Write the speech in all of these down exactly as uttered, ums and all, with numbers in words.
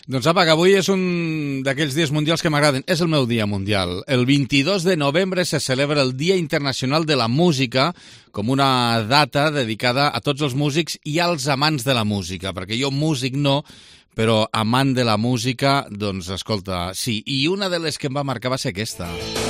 Doncs apa, que avui és un d'aquells dies mundials que m'agraden. És el meu dia mundial. El vint-i-dos de novembre se celebra el Dia Internacional de la Música com una data dedicada a tots els músics i als amants de la música, perquè jo músic no, però amant de la música, doncs escolta, sí. I una de les que em va marcar va ser aquesta.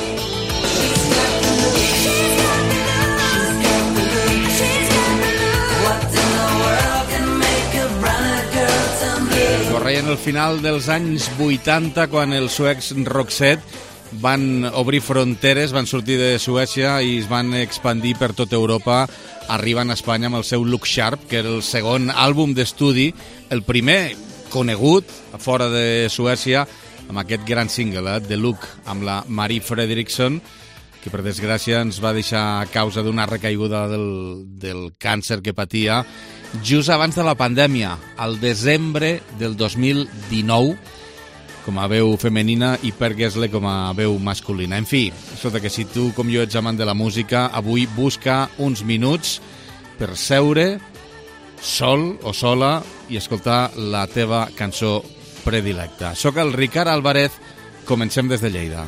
Correien el final dels anys vuitanta, quan els suecs Roxette van obrir fronteres, van sortir de Suècia i es van expandir per tota Europa, arribant a Espanya amb el seu Look Sharp, que era el segon àlbum d'estudi, el primer conegut fora de Suècia, amb aquest gran single, eh, The Look, amb la Marie Fredriksson, que per desgràcia ens va deixar a causa d'una recaiguda del, del càncer que patia just abans de la pandèmia, al desembre del dos mil dinou, com a veu femenina, i Per Gessle com a veu masculina. En fi, sota que si tu, com jo, ets amant de la música, avui busca uns minuts per seure sol o sola i escoltar la teva cançó predilecta. Soc el Ricard Álvarez, comencem des de Lleida.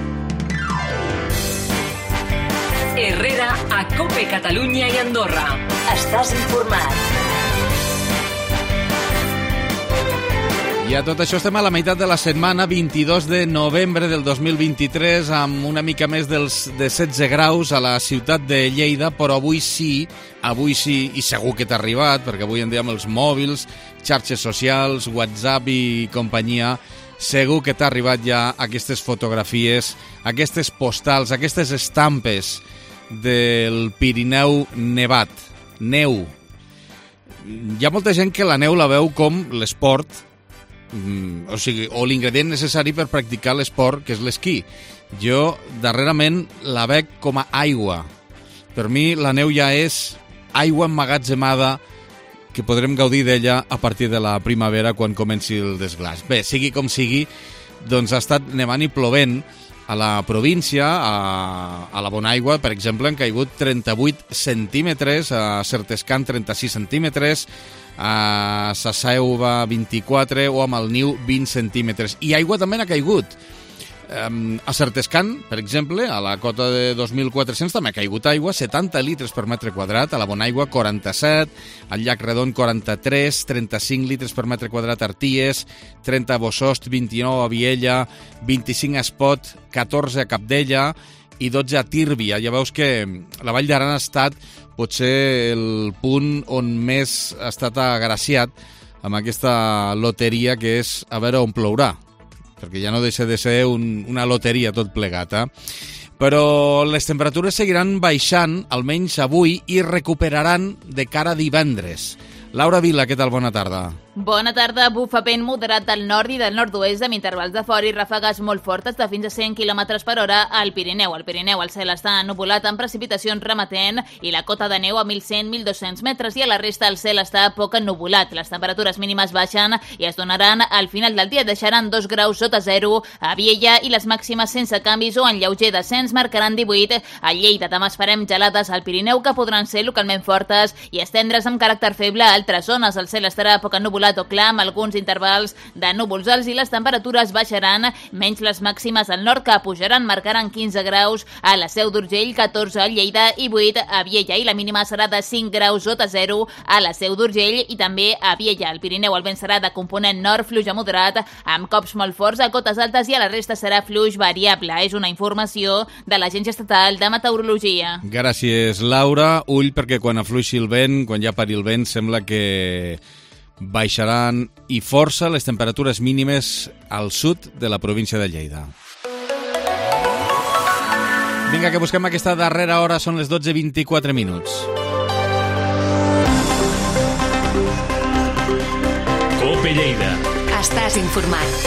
Herrera a COPE Catalunya i Andorra. Estàs informat. I a tot això estem a la meitat de la setmana, vint-i-dos de novembre del dos mil vint-i-tres, amb una mica més dels, de setze graus a la ciutat de Lleida, però avui sí, avui sí, i segur que t'ha arribat, perquè avui en dia amb els mòbils, xarxes socials, WhatsApp i companyia, segur que t'ha arribat ja aquestes fotografies, aquestes postals, aquestes estampes del Pirineu nevat, neu. Hi ha molta gent que la neu la veu com l'esport, o sigui, o l'ingredient necessari per practicar l'esport, que és l'esquí. Jo, darrerament, la veig com a aigua. Per mi, la neu ja és aigua emmagatzemada que podrem gaudir d'ella a partir de la primavera, quan comenci el desglàs. Bé, sigui com sigui, doncs ha estat nevant i plovent a la província, a, a la Bonaigua, per exemple, han caigut trenta-vuit centímetres, a Certescan trenta-sis centímetres, a Sa Selva vint-i-quatre o a Malniu vint centímetres. I aigua també n'ha caigut. Um, a Certescan, per exemple, a la cota de dos mil quatre-cents també ha caigut aigua, setanta litres per metre quadrat, a la Bonaigua quaranta-set, al Llac Redon quaranta-tres, trenta-cinc litres per metre quadrat a Arties, trenta a Bosost, vint-i-nou a Viella, vint-i-cinc a Espot, catorze a Capdella i dotze a Tírvia. Ja veus que la Vall d'Aran ha estat potser el punt on més ha estat agraciat amb aquesta loteria, que és a veure on plourà, perquè ja no deixa de ser un, una loteria tot plegat, eh? Però les temperatures seguiran baixant, almenys avui, i recuperaran de cara a divendres. Laura Vila, què tal? Bona tarda. Bona tarda. Bufa vent moderat del nord i del nord-oest amb intervals de fort i ràfegues molt fortes de fins a cent quilòmetres per hora al Pirineu. Al Pirineu el cel està ennuvolat amb precipitacions remetent i la cota de neu a mil cent a mil dos-cents metres, i a la resta el cel està poc ennuvolat. Les temperatures mínimes baixen i es donaran al final del dia. Deixaran dos graus sota zero a Viella i les màximes sense canvis o en lleuger descens marcaran divuit a Lleida. Demà esperem gelades al Pirineu que podran ser localment fortes i estendre's amb caràcter feble a altres zones. El cel estarà poc ennuvolat o clar amb alguns intervals de núvols alts i les temperatures baixaran, menys les màximes al nord, que pujaran, marcaran quinze graus a la Seu d'Urgell, catorze a Lleida i vuit a Viella, i la mínima serà de cinc graus sota zero a la Seu d'Urgell i també a Viella. Al Pirineu el vent serà de component nord, fluix a moderat, amb cops molt forts a cotes altes, i a la resta serà fluix variable. És una informació de l'Agència Estatal de Meteorologia. Gràcies, Laura. Ull, perquè quan afluixi el vent, quan ja pari el vent, sembla que baixaran i força les temperatures mínimes al sud de la província de Lleida. Vinga, que busquem aquesta darrera hora, són les dotze i vint-i-quatre minuts. COPE Lleida. Estàs informat.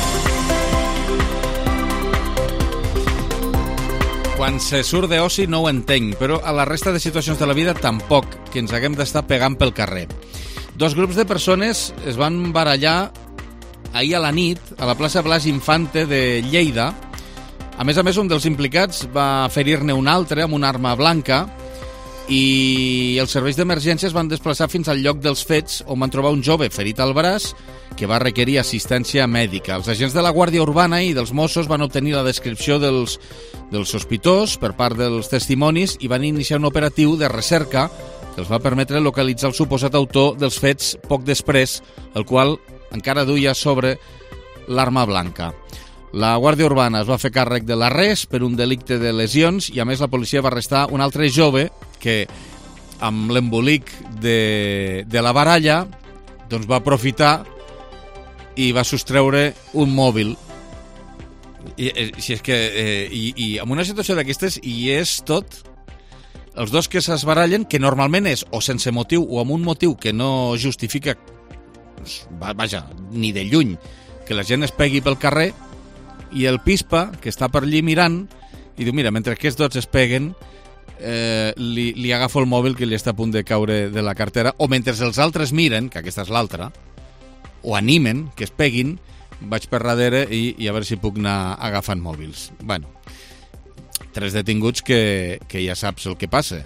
Quan se surt d'oci no ho entenc, però a la resta de situacions de la vida tampoc, que ens haguem d'estar pegant pel carrer. Dos grups de persones es van barallar ahir a la nit a la plaça Blas Infante de Lleida. A més a més, un dels implicats va ferir-ne un altre amb una arma blanca. i els serveis d'emergències van desplaçar fins al lloc dels fets, on van trobar un jove ferit al braç que va requerir assistència mèdica. Els agents de la Guàrdia Urbana i dels Mossos van obtenir la descripció dels, dels sospitós per part dels testimonis i van iniciar un operatiu de recerca que els va permetre localitzar el suposat autor dels fets poc després, el qual encara duia sobre l'arma blanca. La Guàrdia Urbana es va fer càrrec de l'arrest per un delicte de lesions i, a més, la policia va arrestar un altre jove que, amb l'embolic de, de la baralla, doncs va aprofitar i va sostreure un mòbil. I, si és que, eh, i, i en una situació d'aquestes hi és tot. Els dos que s'esbarallen, que normalment és o sense motiu o amb un motiu que no justifica, vaja, ni de lluny, que la gent es pegui pel carrer, i el pispa, que està per allí mirant, i diu, mira, mentre aquests dos es peguen, eh, li, li agafo el mòbil que li està a punt de caure de la cartera, o mentre els altres miren, que aquesta és l'altra, o animen que es peguin, vaig per darrere i, i a veure si puc anar agafant mòbils. Bueno, tres detinguts que, que ja saps el que passa.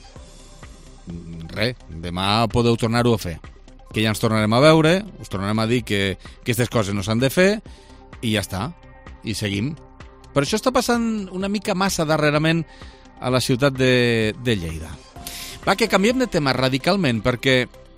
Res, demà podeu tornar-ho a fer. Que ja ens tornarem a veure, us tornarem a dir que aquestes coses no s'han de fer, i ja està. I seguim. Però això està passant una mica massa darrerament a la ciutat de, de Lleida. Va, que canviem de tema radicalment, perquè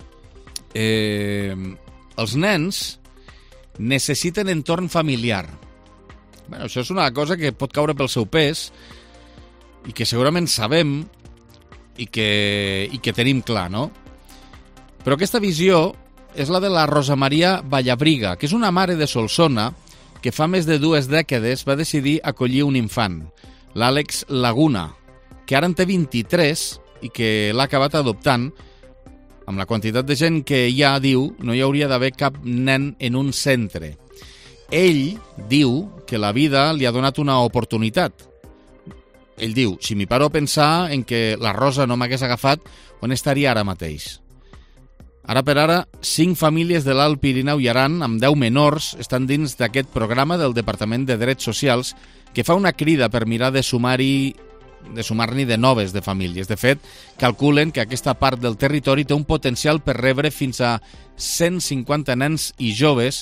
eh, els nens necessiten entorn familiar. Bueno, això és una cosa que pot caure pel seu pes i que segurament sabem i que, i que tenim clar, no? Però aquesta visió és la de la Rosa Maria Vallabriga, que és una mare de Solsona que fa més de dues dècades va decidir acollir un infant, l'Àlex Laguna, que ara en té vint-i-tres i que l'ha acabat adoptant. Amb la quantitat de gent que hi ha, diu, no hi hauria d'haver cap nen en un centre. Ell diu que la vida li ha donat una oportunitat. Ell diu, si m'hi paro a pensar en que la Rosa no m'hagués agafat, on estaria ara mateix? Ara per ara, cinc famílies de l'Alt Pirineu i Aran, amb deu menors, estan dins d'aquest programa del Departament de Drets Socials que fa una crida per mirar de sumar-hi de sumar-n'hi de noves de famílies. De fet, calculen que aquesta part del territori té un potencial per rebre fins a cent cinquanta nens i joves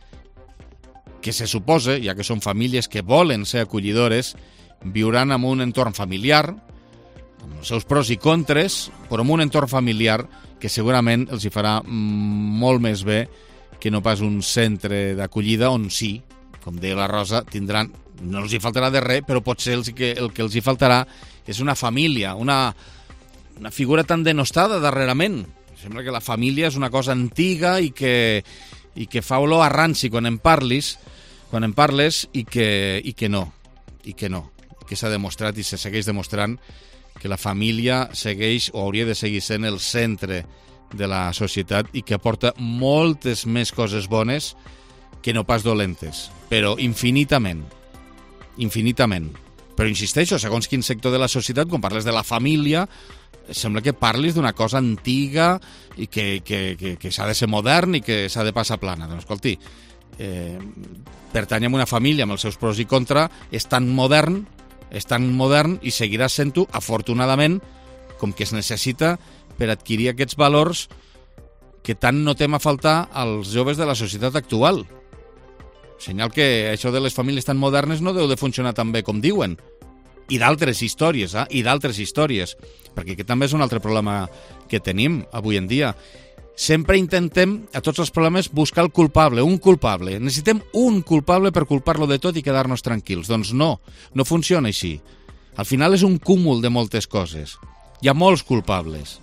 que se suposa, ja que són famílies que volen ser acollidores, viuran en un entorn familiar, amb els seus pros i contres, però en un entorn familiar que segurament els hi farà molt més bé que no pas un centre d'acollida on sí, com deia la Rosa, tindran, no els hi faltarà de res, però potser els que, el que els hi faltarà és una família, una, una figura tan denostada darrerament. Sembla que la família és una cosa antiga i que, i que fa olor a ranci quan en parlis, quan en parles i que, i que no, i que no, que s'ha demostrat i se segueix demostrant que la família segueix o hauria de seguir sent el centre de la societat i que aporta moltes més coses bones que no pas dolentes, però infinitament, infinitament. Però insisteixo, segons quin sector de la societat, quan parles de la família, sembla que parlis d'una cosa antiga i que, que, que, que s'ha de ser modern i que s'ha de passar plana. Doncs, escolti, eh, pertany a una família amb els seus pros i contra, és tan modern, és tan modern i seguirà sent-ho, afortunadament, com que es necessita per adquirir aquests valors que tant notem a faltar als joves de la societat actual. Senyal que això de les famílies tan modernes no deu de funcionar tan bé com diuen. I d'altres històries, eh? I d'altres històries. Perquè aquest també és un altre problema que tenim avui en dia. Sempre intentem, a tots els problemes, buscar el culpable, un culpable. Necessitem un culpable per culpar-lo de tot i quedar-nos tranquils. Doncs no, no funciona així. Al final és un cúmul de moltes coses. Hi ha molts culpables.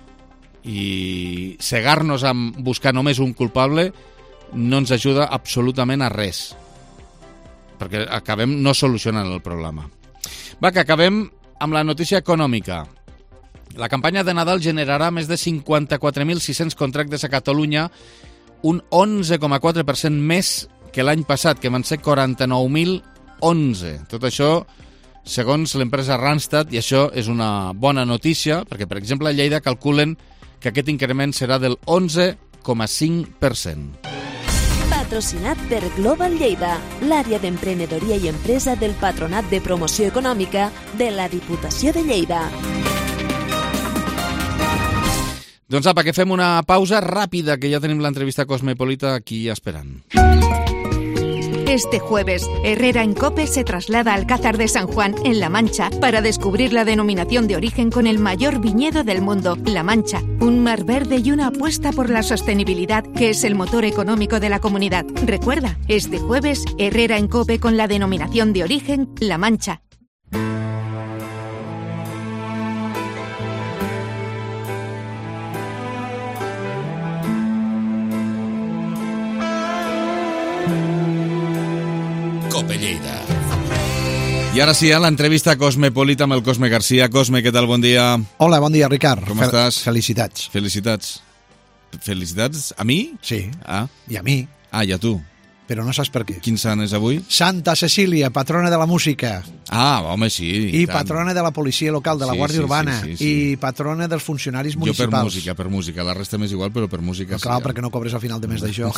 I cegar-nos amb buscar només un culpable no ens ajuda absolutament a res. Perquè acabem no solucionant el problema. Va, que acabem amb la notícia econòmica. La campanya de Nadal generarà més de cinquanta-quatre mil sis-cents contractes a Catalunya, un onze coma quatre per cent més que l'any passat, que van ser quaranta-nou mil onze. Tot això, segons l'empresa Randstad, i això és una bona notícia, perquè, per exemple, a Lleida calculen que aquest increment serà del onze coma cinc per cent. Patrocinat per Global Lleida, l'àrea d'emprenedoria i empresa del Patronat de Promoció Econòmica de la Diputació de Lleida. Doncs apa, que fem una pausa ràpida, que ja tenim l'entrevista cosmopolita aquí esperant. Este jueves, Herrera en COPE se traslada al Alcázar de San Juan, en La Mancha, para descubrir la denominación de origen con el mayor viñedo del mundo, La Mancha. Un mar verde y una apuesta por la sostenibilidad, que es el motor económico de la comunidad. Recuerda, este jueves, Herrera en COPE con la denominación de origen, La Mancha. Cope Lleida. I ara sí, a l'entrevista cosmopolita amb el Cosme Garcia. Cosme, què tal? Bon dia. Hola, bon dia, Ricard. Com estàs? Felicitats. Felicitats. Felicitats a mi? Sí. Ah. I a mi. Ah, i a tu. Però no saps per què. Quin sant és avui? Santa Cecília, patrona de la música. Ah, home, sí. I, I patrona de la policia local, de la sí, Guàrdia sí, Urbana. Sí, sí, sí. I patrona dels funcionaris municipals. municipals. Jo per música, per música. La resta m'és igual, però per música no, sí. Clar, perquè no cobres al final de mes d'això.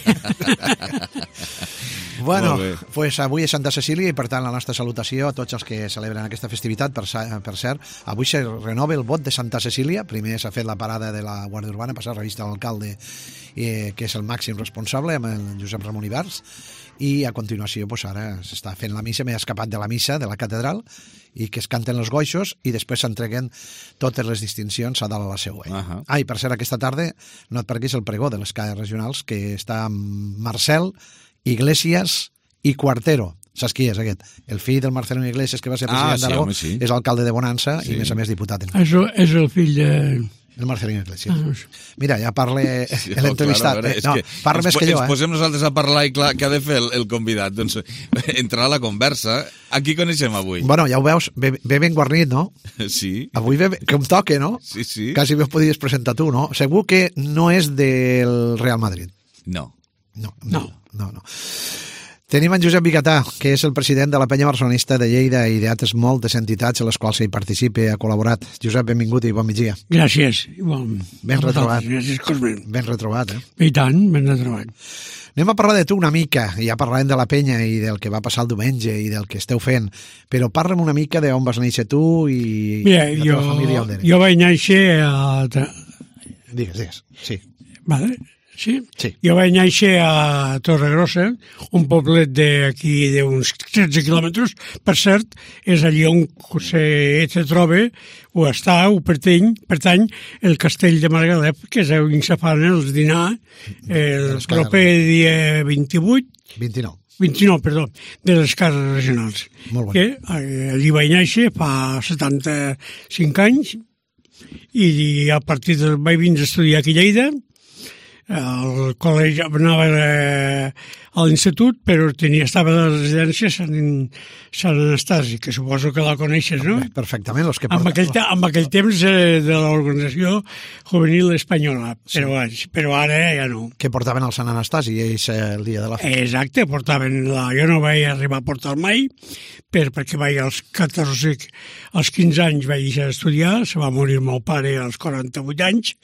Bueno, pues avui és Santa Cecília i per tant la nostra salutació a tots els que celebren aquesta festivitat. Per, per cert, avui se renova el vot de Santa Cecília. Primer s'ha fet la parada de la Guàrdia Urbana, passar a revista a l'alcalde, eh, que és el màxim responsable, amb el Josep Ramon Ibars, i a continuació pues, ara s'està fent la missa. M'he escapat de la missa de la catedral i que es canten els goixos i després s'entreguen totes les distincions a dalt a la següent. Uh -huh. Ah, i per cert, aquesta tarda no et perdis el pregó de les caes regionals, que està amb Marcel, Iglesias i Cuartero. Saps qui és aquest? El fill del Marcelino Iglesias, que va ser president ah, sí, d'Aragó, sí. És alcalde de Bonança sí. I, a més a més, diputat. Això és el fill de... El Marcelino Iglesias. Ah, mira, ja parla sí, l'entrevistat. Claro, eh? No, parla més que jo, ens eh? posem nosaltres a parlar i clar, què ha de fer el, el convidat? Doncs entrar a la conversa. A qui coneixem avui? Bueno, ja ho veus, ve, ve ben guarnit, no? Sí. Avui ve, que em toque, no? Sí, sí. Quasi bé ho podries presentar tu, no? Segur que no és del Real Madrid. No. No, no, no. no. Tenim en Josep Vigatà, que és el president de la Penya Barcelonista de Lleida i d'altres moltes entitats a les quals ell participa i ha col·laborat. Josep, benvingut i bon migdia. Gràcies. Bon, ben retrobat. Gràcies, Cosme. Ben retrobat, eh? I tant, ben retrobat. Anem a parlar de tu una mica, ja parlarem de la penya i del que va passar el diumenge i del que esteu fent, però parla'm una mica d'on vas néixer tu i Mira, la jo, teva família on eres. Jo vaig néixer a... Digues, digues, sí. Vale. Sí? Sí. Jo vaig néixer a Torregrossa, un poblet d'aquí d'uns tretze quilòmetres. Per cert, és allí on se, se troba, o està, o pertany, pertany el castell de Margalef, que és on se fan els dinar el proper dia vint-i-vuit... vint-i-nou. vint-i-nou, perdó, de les cases regionals. Molt bon. Que allí vaig néixer fa setanta-cinc anys i a partir del vaig vindre a estudiar aquí a Lleida. El col·legi anava a l'institut, però tenia, estava a la residència Sant, Sant Anastasi, que suposo que la coneixes, no? Perfectament. Los que amb, aquell, amb aquell temps eh, de l'Organització Juvenil Espanyola, sí. però, però ara ja no. Que portaven el Sant Anastasi, ells el dia de la festa. Exacte, portaven la... Jo no vaig arribar a portar mai, per, perquè vaig als catorze, als quinze anys vaig deixar d'estudiar, se va morir el meu pare als quaranta-vuit anys.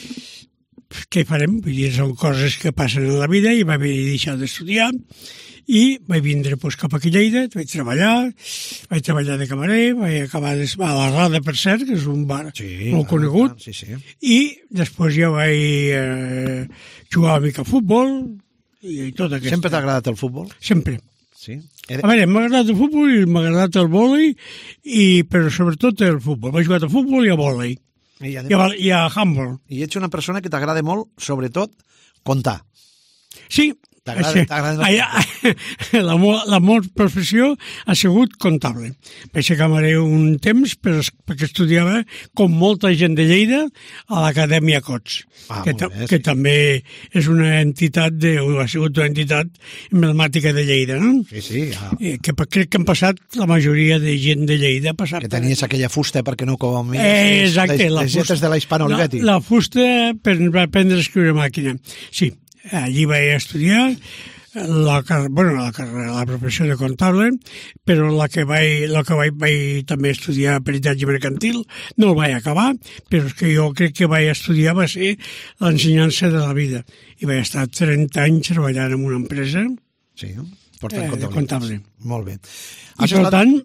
Què farem? Vull dir, són coses que passen en la vida i vaig haver de deixar d'estudiar i vaig vindre pues, cap aquí a Lleida, vaig treballar, vaig treballar de camarer, vaig acabar de, a la Rada, per cert, que és un bar sí, molt conegut, sí, sí. I després ja vaig eh, jugar una mica a futbol i tot aquest... Sempre t'ha agradat el futbol? Sempre. Sí? A veure, m'ha agradat el futbol i m'ha agradat el vòlei, i, però sobretot el futbol. Vaig jugar a futbol i a vòlei. I a, I a handball. I ets una persona que t'agrada molt, sobretot, contar. Sí. T'agrada la, la meva professió ha sigut comptable. Vaig ser camarer un temps perquè estudiava, com molta gent de Lleida, a l'Acadèmia Cots, ah, que, bé, sí. que també és una entitat, de, ha sigut una entitat emblemàtica de Lleida, no? Sí, sí. Ja. Que crec que han passat la majoria de gent de Lleida. Que tenies per... aquella fusta perquè no comies eh, exacte, les, les lletres de la Hispano-Olivetti. La, la fusta per aprendre a escriure màquina, sí. Allí vaig estudiar la, bueno, la, la professió de comptable, però la que vaig, la que vaig, vaig també estudiar peritatge mercantil, no el vaig acabar, però és que jo crec que vaig estudiar va ser l'ensenyança de la vida. I vaig estar trenta anys treballant en una empresa sí, portant eh, comptable. comptable. Molt bé. I per tant,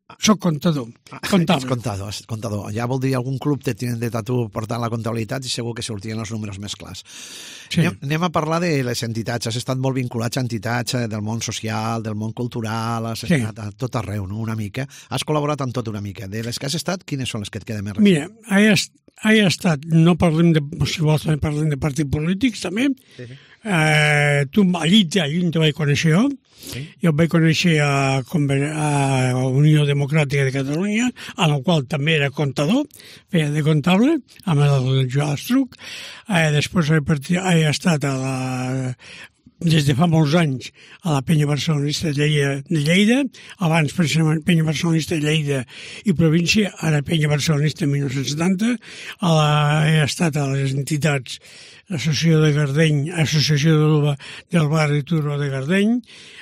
Soc comptador, comptable. Ets contador, contador. Ja vol dir algun club te tenen de tu portant la comptabilitat i segur que sortien els números més clars. Sí. Anem, anem a parlar de les entitats. Has estat molt vinculats a entitats del món social, del món cultural, has sí. estat a tot arreu, no? Una mica. Has col·laborat amb tot una mica. De les que has estat, quines són les que et queden més recents? Mira, he, he estat, no parlem de, si vols també parlem de partits polítics, també. Sí, sí. Eh, tu, allí, allí te vaig conèixer jo. Sí. Jo vaig conèixer a, a Unió Democràtica de Catalunya, en el qual també era comptador, feia de comptable, amb el Joan Estruc. Eh, després he, he estat a la, des de fa molts anys a la Penya Barcelonista de Lleida, de Lleida abans precisament Penya Barcelonista de Lleida i província, ara Penya Barcelonista en dinou setanta. A la, he estat a les entitats l'Associació de Gardeny, Associació de del barri Turó de Gardeny,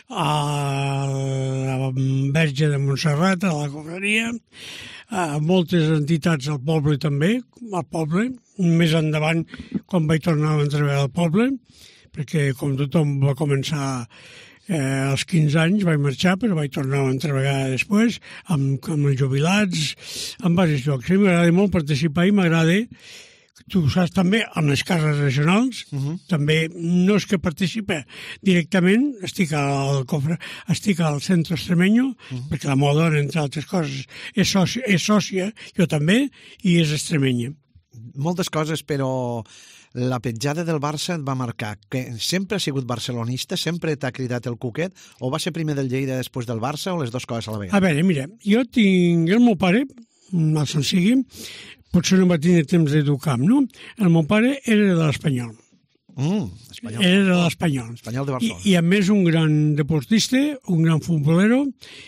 a la Verge de Montserrat, a la Cofreria, a moltes entitats al poble també, al poble, més endavant quan vaig tornar a treballar al poble, perquè com tothom va començar eh, als quinze anys, vaig marxar, però vaig tornar a treballar després, amb, amb els jubilats, en diversos llocs. Sí, m'agrada molt participar i m'agrada, tu saps també, amb les cases regionals, uh -huh. també no és que participe directament, estic al cofre, estic al centre extremenyo, uh -huh. perquè la meva dona, entre altres coses, és sòcia, és sòcia, jo també, i és extremenya. Moltes coses, però la petjada del Barça et va marcar que sempre ha sigut barcelonista, sempre t'ha cridat el cuquet, o va ser primer del Lleida després del Barça, o les dues coses a la vegada? A veure, mira, jo tinc el meu pare, mal se'n sigui, potser no va tenir temps d'educar-me, no? El meu pare era de l'Espanyol. Mm, espanyol. Era de l'Espanyol. Espanyol de Barcelona. I, I a més un gran deportista, un gran futbolero,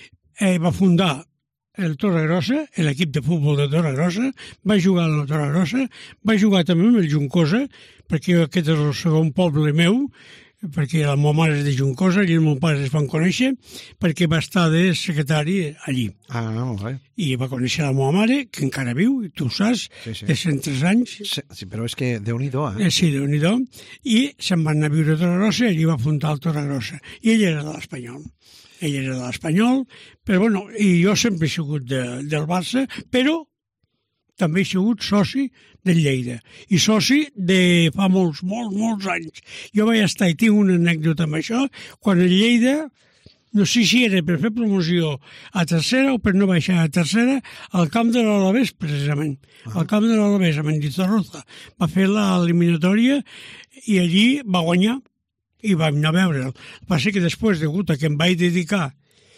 eh, va fundar el Torregrossa, l'equip de futbol de Torregrossa, va jugar a la Torregrossa, va jugar també amb el Juncosa, perquè aquest és el segon poble meu, perquè la meva mare és de Juncosa i els meus pares es van conèixer perquè va estar de secretari allí. Ah, molt bé. I va conèixer la meva mare, que encara viu, tu ho saps, sí, sí. de cent tres anys. Sí, sí, però és que Déu-n'hi-do, eh? Sí, Déu-n'hi-do. I se'n van anar a viure a Torregrossa i allí va fundar el Torregrossa. I ell era de l'Espanyol. Ell era de l'Espanyol, però bueno, i jo sempre he sigut de, del Barça, però també he sigut soci del Lleida, i soci de fa molts, molts, molts anys. Jo vaig estar, i tinc una anècdota amb això, quan el Lleida, no sé si era per fer promoció a tercera o per no baixar a tercera, al camp de l'Alavés, precisament. Al camp de l'Alavés, a Mendizorroza. Va fer l'eliminatòria i allí va guanyar i vam anar a veure'l. El que passa que després, degut a que em vaig dedicar,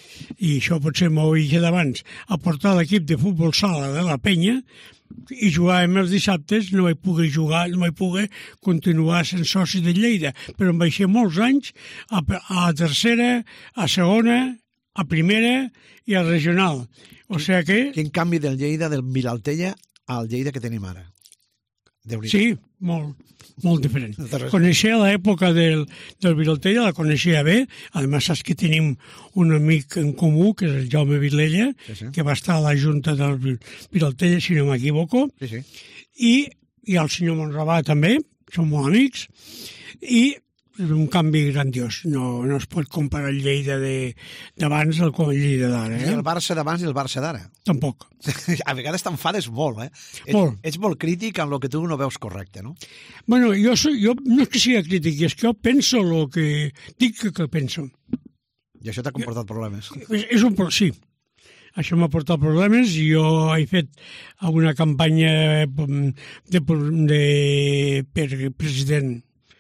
i això potser m'ho he dit abans, a portar l'equip de futbol sala de la Penya, i jugàvem els dissabtes, no vaig poder jugar, no vaig poder continuar sent soci de Lleida, però em vaig fer molts anys a, a tercera, a segona, a primera i a regional. O sigui que... Quin canvi del Lleida, del Vilaltella, al Lleida que tenim ara? Sí, molt, molt diferent. Coneixia l'època del, del Vilaltella, la coneixia bé. A més, saps que tenim un amic en comú, que és el Jaume Vilella, sí, sí. que va estar a la Junta del Vilaltella, si no m'equivoco, sí, sí. I, i el senyor Monrabà també, som molt amics, i és un canvi grandiós. No, no es pot comparar el Lleida d'abans amb el Lleida d'ara. Eh? I el Barça d'abans i el Barça d'ara? Tampoc. A vegades t'enfades molt, eh? Molt. Ets, ets molt crític amb el que tu no veus correcte, no? Bueno, jo, soy, jo no és que sigui crític, és que jo penso el que dic que, que penso. I això t'ha comportat problemes? És, és un sí. Això m'ha portat problemes i jo he fet una campanya de, de, per president,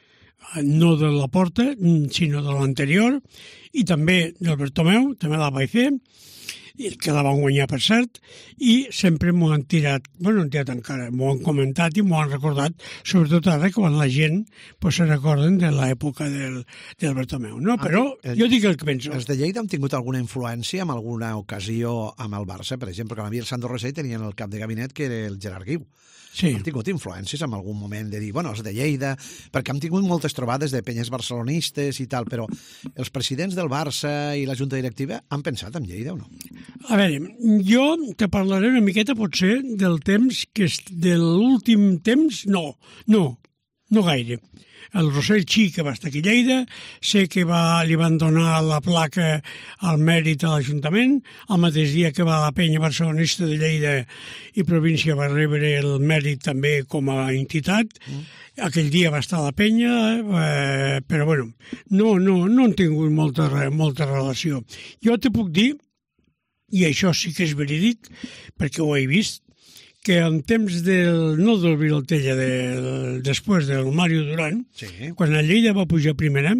no de la Porta, sinó de l'anterior, i també del Bertomeu, també la vaig fer, que la van guanyar, per cert, i sempre m'ho han tirat, bueno, no han tirat encara, m'ho han comentat i m'ho han recordat, sobretot ara quan la gent pues, se recorden de l'època del, del Bertomeu, no? Però el, jo dic el que penso. Els de Lleida han tingut alguna influència en alguna ocasió amb el Barça? Per exemple, quan havia el Sandro Rosell tenien el cap de gabinet que era el Gerard Guiu. Sí. Han tingut influències en algun moment de dir, bueno, els de Lleida, perquè han tingut moltes trobades de penyes barcelonistes i tal, però els presidents del Barça i la Junta Directiva han pensat en Lleida o no? A veure, jo te parlaré una miqueta potser del temps, que és de l'últim temps, no, no, no gaire. El Rossell Xic, que va estar aquí a Lleida, sé que va, li van donar la placa al mèrit a l'Ajuntament, el mateix dia que va la penya barcelonista de Lleida i província va rebre el mèrit també com a entitat. Mm. Aquell dia va estar a la penya, eh, però bueno, no, no, no han tingut molta, molta relació. Jo te puc dir, i això sí que és verídic, perquè ho he vist, que en temps del, no del Vilaltella, del, després del Mario Duran, sí. Quan a Lleida va pujar primera,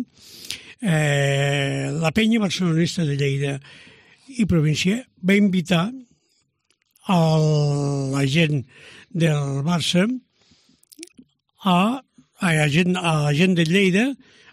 eh, la penya barcelonista de Lleida i província va invitar a la gent del Barça a, a, la, gent, a la gent de Lleida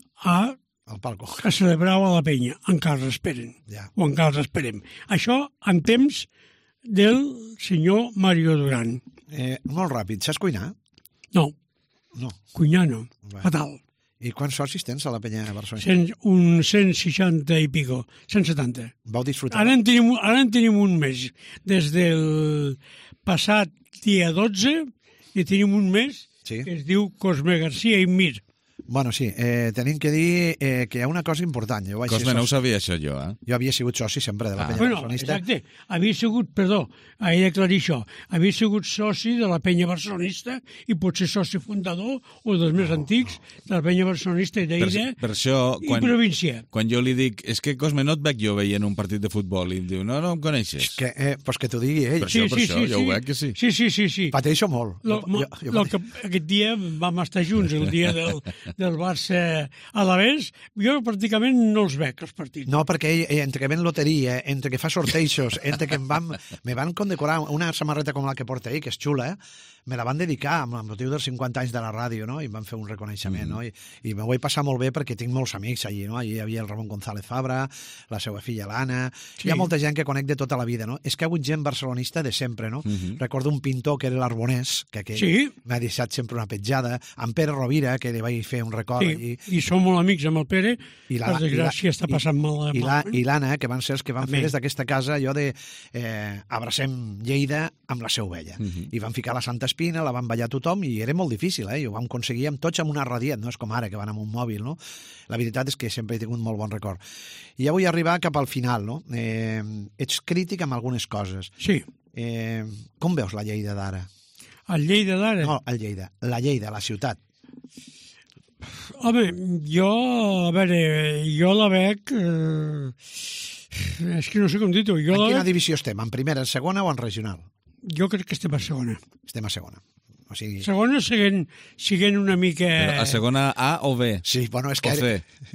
a el palco. Que celebrava la penya, encara esperen, ja. O encara esperem. Això en temps del senyor Mario Duran. Eh, molt ràpid, saps cuinar? No. No. Cuinar no, Va. Fatal. I quants socis tens a la penya de Barcelona? Cent, un cent seixanta i pico, cent setanta. Vau disfrutar? Ara en tenim, ara en tenim un mes. Des del passat dia dotze i tenim un mes sí. Que es diu Cosme García i Mir. Bueno, sí, eh, tenim que dir eh, que hi ha una cosa important. Jo vaig Cosme, no ho sabia això jo, eh? Jo havia sigut soci sempre de la ah. penya bueno, barcelonista. Exacte, havia sigut, perdó, he d'aclarir això, havia sigut soci de la penya barcelonista i potser soci fundador o dels més no, antics de la penya barcelonista i d'Eida per, per això, quan, i província. Quan jo li dic, és que Cosme, no et veig jo veient un partit de futbol, i em diu, no, no em coneixes. És que, eh, pues que t'ho digui ell. Per sí, això, per sí, això, sí, jo sí. ho veig que sí. Sí, sí, sí. sí. Pateixo molt. Lo, jo, jo, jo que, aquest dia vam estar junts, el dia del, del Barça a la vez, jo pràcticament no els veig, els partits. No, perquè ell, entre que ven loteria, entre que fa sorteixos, entre que em van, me van condecorar una samarreta com la que porta ell, que és xula, eh? Me la van dedicar amb el motiu dels cinquanta anys de la ràdio, no? I em van fer un reconeixement, mm. no? I, i m'ho vaig passar molt bé perquè tinc molts amics allí, no? Allí hi havia el Ramon González Fabra, la seva filla l'Anna... Sí. Hi ha molta gent que conec de tota la vida, no? És que hi ha hagut gent barcelonista de sempre, no? Mm-hmm. Recordo un pintor que era l'Arbonès, que, que sí. M'ha deixat sempre una petjada, en Pere Rovira, que li vaig fer un record sí. allí. I som molt amics amb el Pere, i la, per desgràcia està passant i, mal. I, la, i l'Anna, que van ser els que van fer des d'aquesta casa allò de eh, abracem Lleida amb la seu vella. Mm-hmm. I van ficar la Santa Espina, la van ballar tothom i era molt difícil, eh? I ho vam aconseguir amb tots amb una radiet, no és com ara que van amb un mòbil, no? La veritat és que sempre he tingut molt bon record. I ja vull arribar cap al final, no? Eh, ets crític amb algunes coses. Sí. Eh, com veus la Lleida d'ara? El Lleida d'ara? No, el Lleida. La Lleida, la ciutat. Home, jo, a veure, jo la veig... Eh, és que no sé com dir-ho. En quina divisió estem? En primera, en segona o en regional? Jo crec que estem a segona. Estem a segona. O sigui... Segona siguent, siguent una mica... Però a segona A o B? Sí, bueno, és que... O C?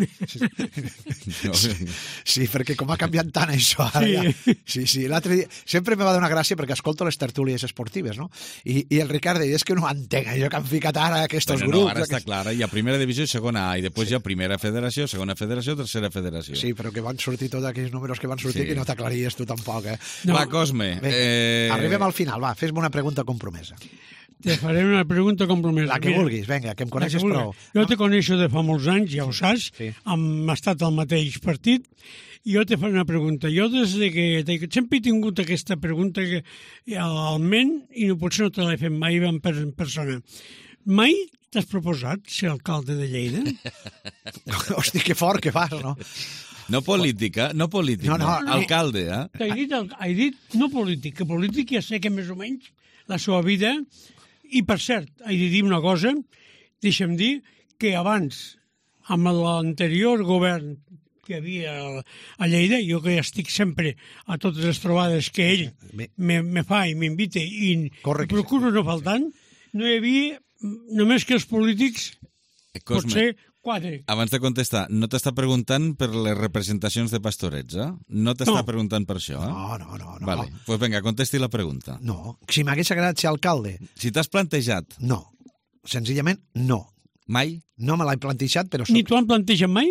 sí, sí, perquè com ha canviat tant això ara sí. Ja... Sí, sí, l'altre dia... Sempre me va donar gràcia perquè escolto les tertúlies esportives, no? I, i el Ricard deia, és que no entenc allò que han ficat ara aquests bueno, grups. No, ara està aquest... clar, hi ha primera divisió i segona A, i després sí. Hi ha primera federació, segona federació, tercera federació. Sí, però que van sortir tots aquells números que van sortir sí. Que no t'aclaries tu tampoc, eh? No. Va, Cosme... Bé, eh... Arribem al final, va, fes-me una pregunta compromesa. Te faré una pregunta compromesa. La que Mira, vulguis, vinga, que em coneixes prou. Jo no? Te coneixo de fa molts anys, ja ho saps, sí. Hem estat al mateix partit, i jo te faré una pregunta. Jo des de que sempre he tingut aquesta pregunta que, al ment, i no, potser no te l'he fet mai en persona. Mai t'has proposat ser alcalde de Lleida? Hosti, que fort que vas, no? No política, no polític, no, no, no. Alcalde, eh? He dit, he dit no polític, que polític ja sé que més o menys la seva vida... I, per cert, he de dir una cosa, deixa'm dir que abans, amb l'anterior govern que hi havia a Lleida, jo que estic sempre a totes les trobades que ell me, me fa i m'invita i Correcte. Procuro no faltant, no hi havia, només que els polítics, Cosme, potser quatre. Abans de contestar, no t'està preguntant per les representacions de pastorets, eh? No t'està no. preguntant per això, eh? No, no, no. no. Vale, doncs pues vinga, contesti la pregunta. No, si m'hagués agradat ser alcalde... Si t'has plantejat... No, senzillament no. Mai? No me l'he plantejat, però... Soc... Ni t'ho han plantejat mai?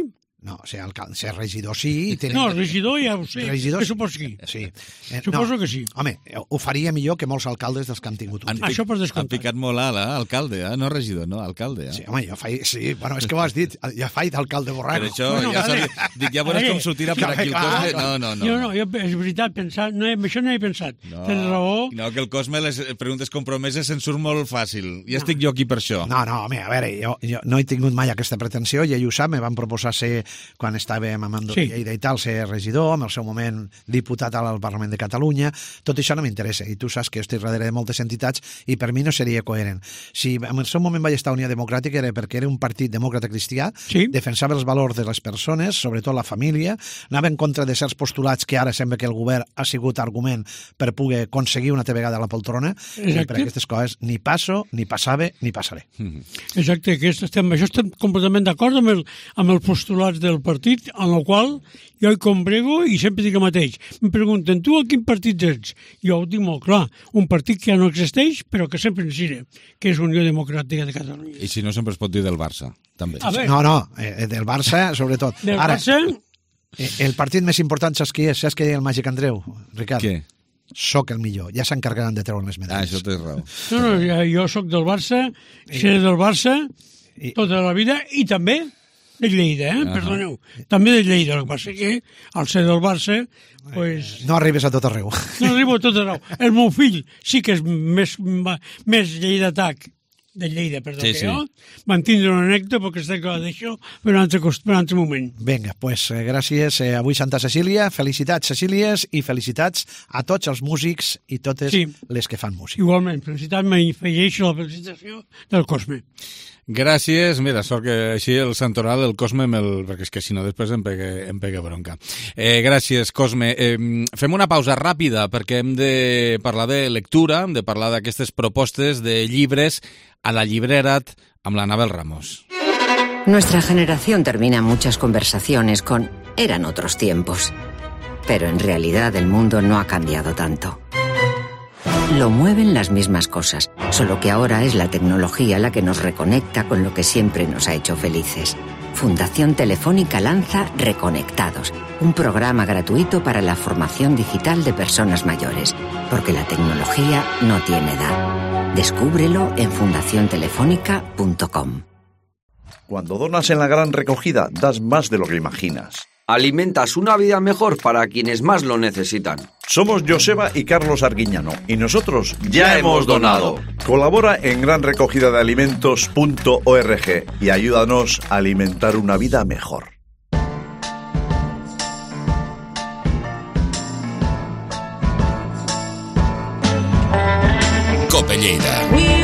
No, ser, alcalde, ser regidor sí... Tenen... No, regidor ja ho sé, regidor, que supos sí. Sí. Eh, Suposo no, que sí. Home, ho faria millor que molts alcaldes dels que han tingut. Han, Això per descomptat. Han picat molt alt, eh? Alcalde, eh? No regidor, no, alcalde. Eh? Sí, home, jo faig... Sí, bueno, és que ho has dit, ja faig d'alcalde borraco. Per això, Bueno, ja, vale. sabia, dic, ja veuràs com sortirà per aquí el Cosme. No, no, no. Jo no, jo, és veritat, pensar, no, he, això no he pensat. No, Tens raó. no, que el Cosme les preguntes compromeses se'n surt molt fàcil. Ja estic jo aquí per això. No, no, home, a veure, jo, jo no he tingut mai aquesta pretensió, i ell ho sap, me van proposar ser, quan estàvem a Mando Sí. de Lleida i tal, ser regidor, en el seu moment diputat al Parlament de Catalunya. Tot això no m'interessa, i tu saps que jo estic darrere de moltes entitats i per mi no seria coherent. Si en el seu moment vaig estar a Unió Democràtica era perquè era un partit demòcrata cristià, Sí. defensava els valors de les persones, sobretot la família, anava en contra de certs postulats que ara sembla que el govern ha sigut argument per poder aconseguir una altra vegada la poltrona. Exacte. Per aquestes coses ni passo, ni passava, ni passaré. Exacte, que estem, això estem completament d'acord amb, el, amb els postulats del partit, en el qual jo hi combrego i sempre dic el mateix. Em pregunten, tu a quin partit ets? Jo ho dic molt clar, un partit que ja no existeix, però que sempre ens diré, que és Unió Democràtica de Catalunya. I si no, sempre es pot dir del Barça, també. A veure, No, no, eh, del Barça, sobretot. del Ara, Barça, eh, el partit més important, saps qui és? Saps qui deia el Màgic Andreu, Ricard? Què? Soc el millor. Ja s'encarregaran de treure les Ah, medalles. això tens raó. no, no, jo, jo sóc del Barça, seré del Barça I- tota la vida i també de Lleida, eh? Ahà. Perdoneu. També de Lleida, el que passa que al ser del Barça, pues, No arribes a tot arreu. no arribo a tot arreu. El meu fill sí que és més, més lleidatà de Lleida, perdó, Sí, que sí. jo. Van tindre una anècdota perquè està clar d'això per un altre, cost- per un altre moment. Vinga, pues, eh, gràcies. Eh, avui Santa Cecília, felicitats Cecílies i felicitats a tots els músics i totes Sí. les que fan música. Igualment, felicitat, m'afegeixo la felicitació del Cosme. Gràcies, mira, sort que així el santoral, el Cosme, me'l... perquè és que si no després em pega, em pega bronca. Eh, gràcies, Cosme. Eh, fem una pausa ràpida perquè hem de parlar de lectura, hem de parlar d'aquestes propostes de llibres a la llibrera amb l'Anabel Ramos. Nuestra generación termina muchas conversaciones con «eran otros tiempos». Pero en realidad el mundo no ha cambiado tanto. Lo mueven las mismas cosas, solo que ahora es la tecnología la que nos reconecta con lo que siempre nos ha hecho felices. Fundación Telefónica lanza Reconectados, un programa gratuito para la formación digital de personas mayores, porque la tecnología no tiene edad. Descúbrelo en fundación telefónica punto com. Cuando donas en la gran recogida, das más de lo que imaginas. Alimentas una vida mejor para quienes más lo necesitan. Somos Joseba y Carlos Arguiñano y nosotros Ya hemos donado. Colabora en gran recogida de alimentos punto org y ayúdanos a alimentar una vida mejor. Cope Lleida.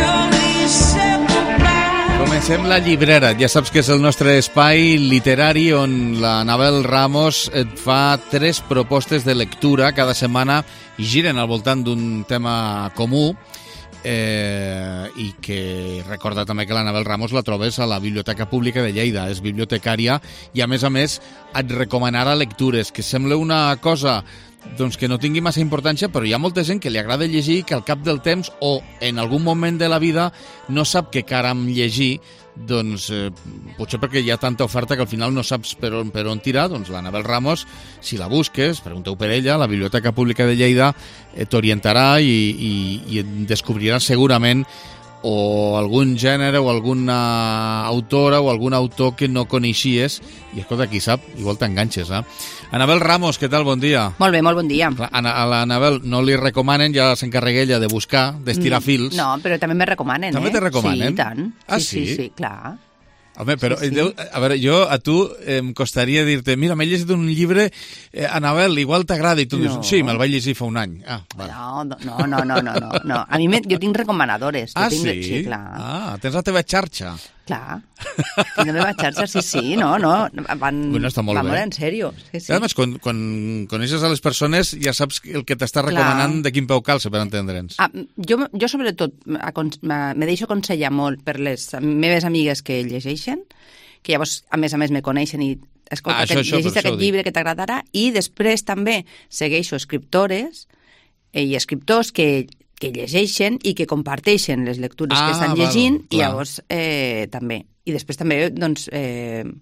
Comencem la llibrera. Ja saps que és el nostre espai literari on l'Anabel Ramos et fa tres propostes de lectura cada setmana i giren al voltant d'un tema comú eh, i que recorda també que l'Anabel Ramos la trobes a la Biblioteca Pública de Lleida. És bibliotecària i, a més a més, et recomanarà lectures, que sembla una cosa doncs que no tingui massa importància, però hi ha molta gent que li agrada llegir, que al cap del temps o en algun moment de la vida no sap què caram llegir, doncs eh, potser perquè hi ha tanta oferta que al final no saps per on, per on tirar. Doncs l'Anabel Ramos, si la busques, pregunteu per ella, la Biblioteca Pública de Lleida eh, t'orientarà i, i, i descobriràs segurament o algun gènere o alguna autora o algun autor que no coneixies i, escolta, qui sap, igual t'enganxes, eh? Anabel Ramos, què tal? Bon dia. Molt bé, molt bon dia. Clar, a l'Anabel no li recomanen, ja s'encarrega ella de buscar, d'estirar fils. No, però també me recomanen, També eh? te recomanen? Sí, i tant. Ah, sí? sí? Sí, sí, clar. Home, però, Sí, sí. Deu, a veure, jo a tu em costaria dir-te, mira, m'he llegit un llibre, eh, Anabel, igual t'agrada, i tu dius, No. sí, me'l vaig llegir fa un any. Ah, vale. No, no, no, no, no, no, no. A mi me, jo tinc recomanadores. Jo Ah, tinc, sí? Sí, clar. Ah, tens la teva xarxa. Clar. Tinc la meva xarxa, sí, sí, no, no. Van, Bueno, està molt van bé. molt en sèrio. Sí, sí. I, a més, quan, quan coneixes a les persones ja saps el que t'està recomanant de quin peu calça, per entendre'ns. Ah, jo, jo sobretot acons- me me deixo aconsellar molt per les meves amigues que llegeixen, que llavors, a més a més, me coneixen i escolta, Ah, això, que això, per llegeix això ho aquest dic. llibre que t'agradarà, i després també segueixo escriptores i escriptors que, que llegeixen i que comparteixen les lectures Ah, que estan val, llegint, i clar. llavors eh, també. I després també, doncs, eh,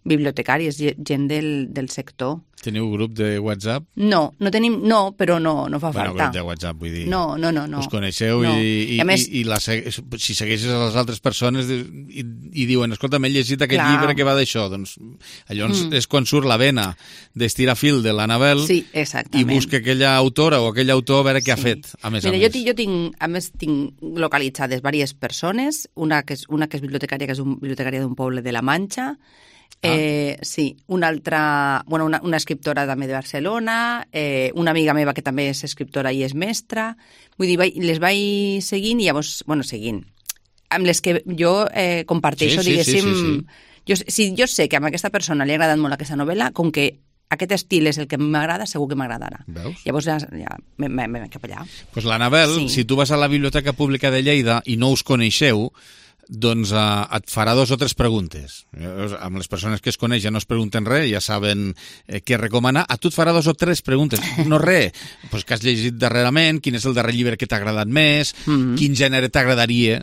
bibliotecàries, gent del, del sector. Teniu grup de WhatsApp? No, no tenim, no, però no, no fa bueno, falta. Grup de WhatsApp, vull dir. No, no, no. no. Us coneixeu no. i, i, I, més... i, i la, si segueixes a les altres persones i, i diuen, escolta, m'he llegit aquest Clar. llibre que va d'això, doncs llavors mm. és quan surt la vena d'estirar fil de l'Anabel sí, exactament. I busca aquella autora o aquell autor a veure què sí. ha fet, a més Mira, a jo més. Jo tinc, a més, tinc localitzades diverses persones, una que és, una que és bibliotecària, que és un, bibliotecària d'un poble de la Manxa. Ah. Eh, sí, una altra, bueno, una, una escriptora també de Barcelona, eh, una amiga meva que també és escriptora i és mestra, vull dir, les vaig seguint i llavors, bueno, seguint, amb les que jo eh, comparteixo, sí, sí, diguéssim, sí, sí, sí. Jo, si jo sé que a aquesta persona li ha agradat molt aquesta novel·la, com que aquest estil és el que m'agrada, segur que m'agradarà. Veus? Llavors ja, ja me, me, me cap allà. Pues l'Anabel, sí. si tu vas a la Biblioteca Pública de Lleida i no us coneixeu, doncs uh, et farà dos o tres preguntes. Amb les persones que es coneixen no es pregunten res, ja saben eh, què recomanar. A tu et farà dos o tres preguntes. No res, pues, que has llegit darrerament, quin és el darrer llibre que t'ha agradat més, mm-hmm. quin gènere t'agradaria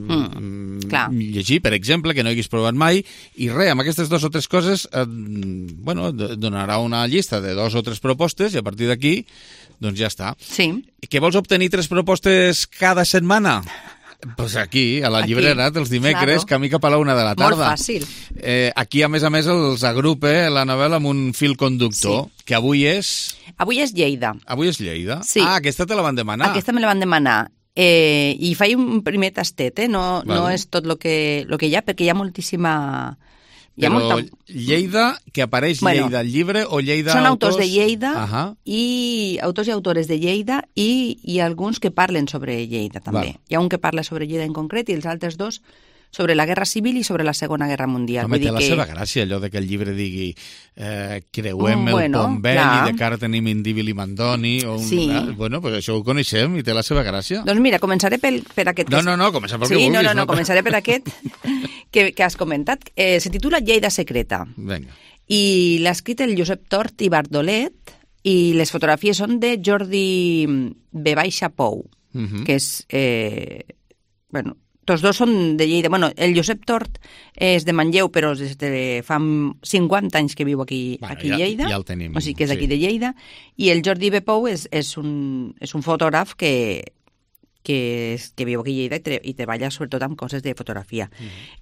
mm, llegir, per exemple, que no haguis provat mai, i res, amb aquestes dues o tres coses eh, bueno, donarà una llista de dos o tres propostes i a partir d'aquí doncs ja està. Sí. Que vols obtenir tres propostes cada setmana? Pues aquí, a la aquí. llibrera, els dimecres, claro. camí cap a la una de la tarda. Molt fàcil. Eh, aquí, a més a més, els agrupa eh, l'Anabel amb un fil conductor, sí. que avui és... Avui és Lleida. Avui és Lleida? Sí. Ah, aquesta te la van demanar. Aquesta me la van demanar. Eh, I faig un primer tastet, eh? No, vale. no és tot el que, lo que hi ha, perquè hi ha moltíssima... Hi ha Però molta... Lleida, que apareix bueno, Lleida al llibre, o Lleida són autors... autors de Lleida, uh-huh. i autors i autores de Lleida, i, i alguns que parlen sobre Lleida, també. Val. Hi ha un que parla sobre Lleida en concret, i els altres dos sobre la Guerra Civil i sobre la Segona Guerra Mundial. Home, Vull té dir la que... seva gràcia, allò de que el llibre digui eh, creuem el bueno, pont vell clar. i de cara tenim Indíbil i Mandoni. O un... Sí. ah, bueno, pues això ho coneixem i té la seva gràcia. Doncs mira, començaré per, per aquest... No, no, no, comença pel sí, que vulguis. No, no, no, començaré per aquest que, que has comentat. Eh, se titula Lleida secreta. Vinga. I l'ha escrit el Josep Tort i Bardolet, i les fotografies són de Jordi B. Pou, uh-huh. que és... Eh, bueno, tots dos són de Lleida. Bueno, el Josep Tort és de Manlleu, però des de fa cinquanta anys que viu aquí, bueno, aquí a ja, Lleida. Ja el tenim. O sigui que és sí. aquí de Lleida. I el Jordi B. Pou és, és, un, és un fotògraf que, que, és, que viu aquí a Lleida i, tre, i treballa sobretot amb coses de fotografia. Mm-hmm.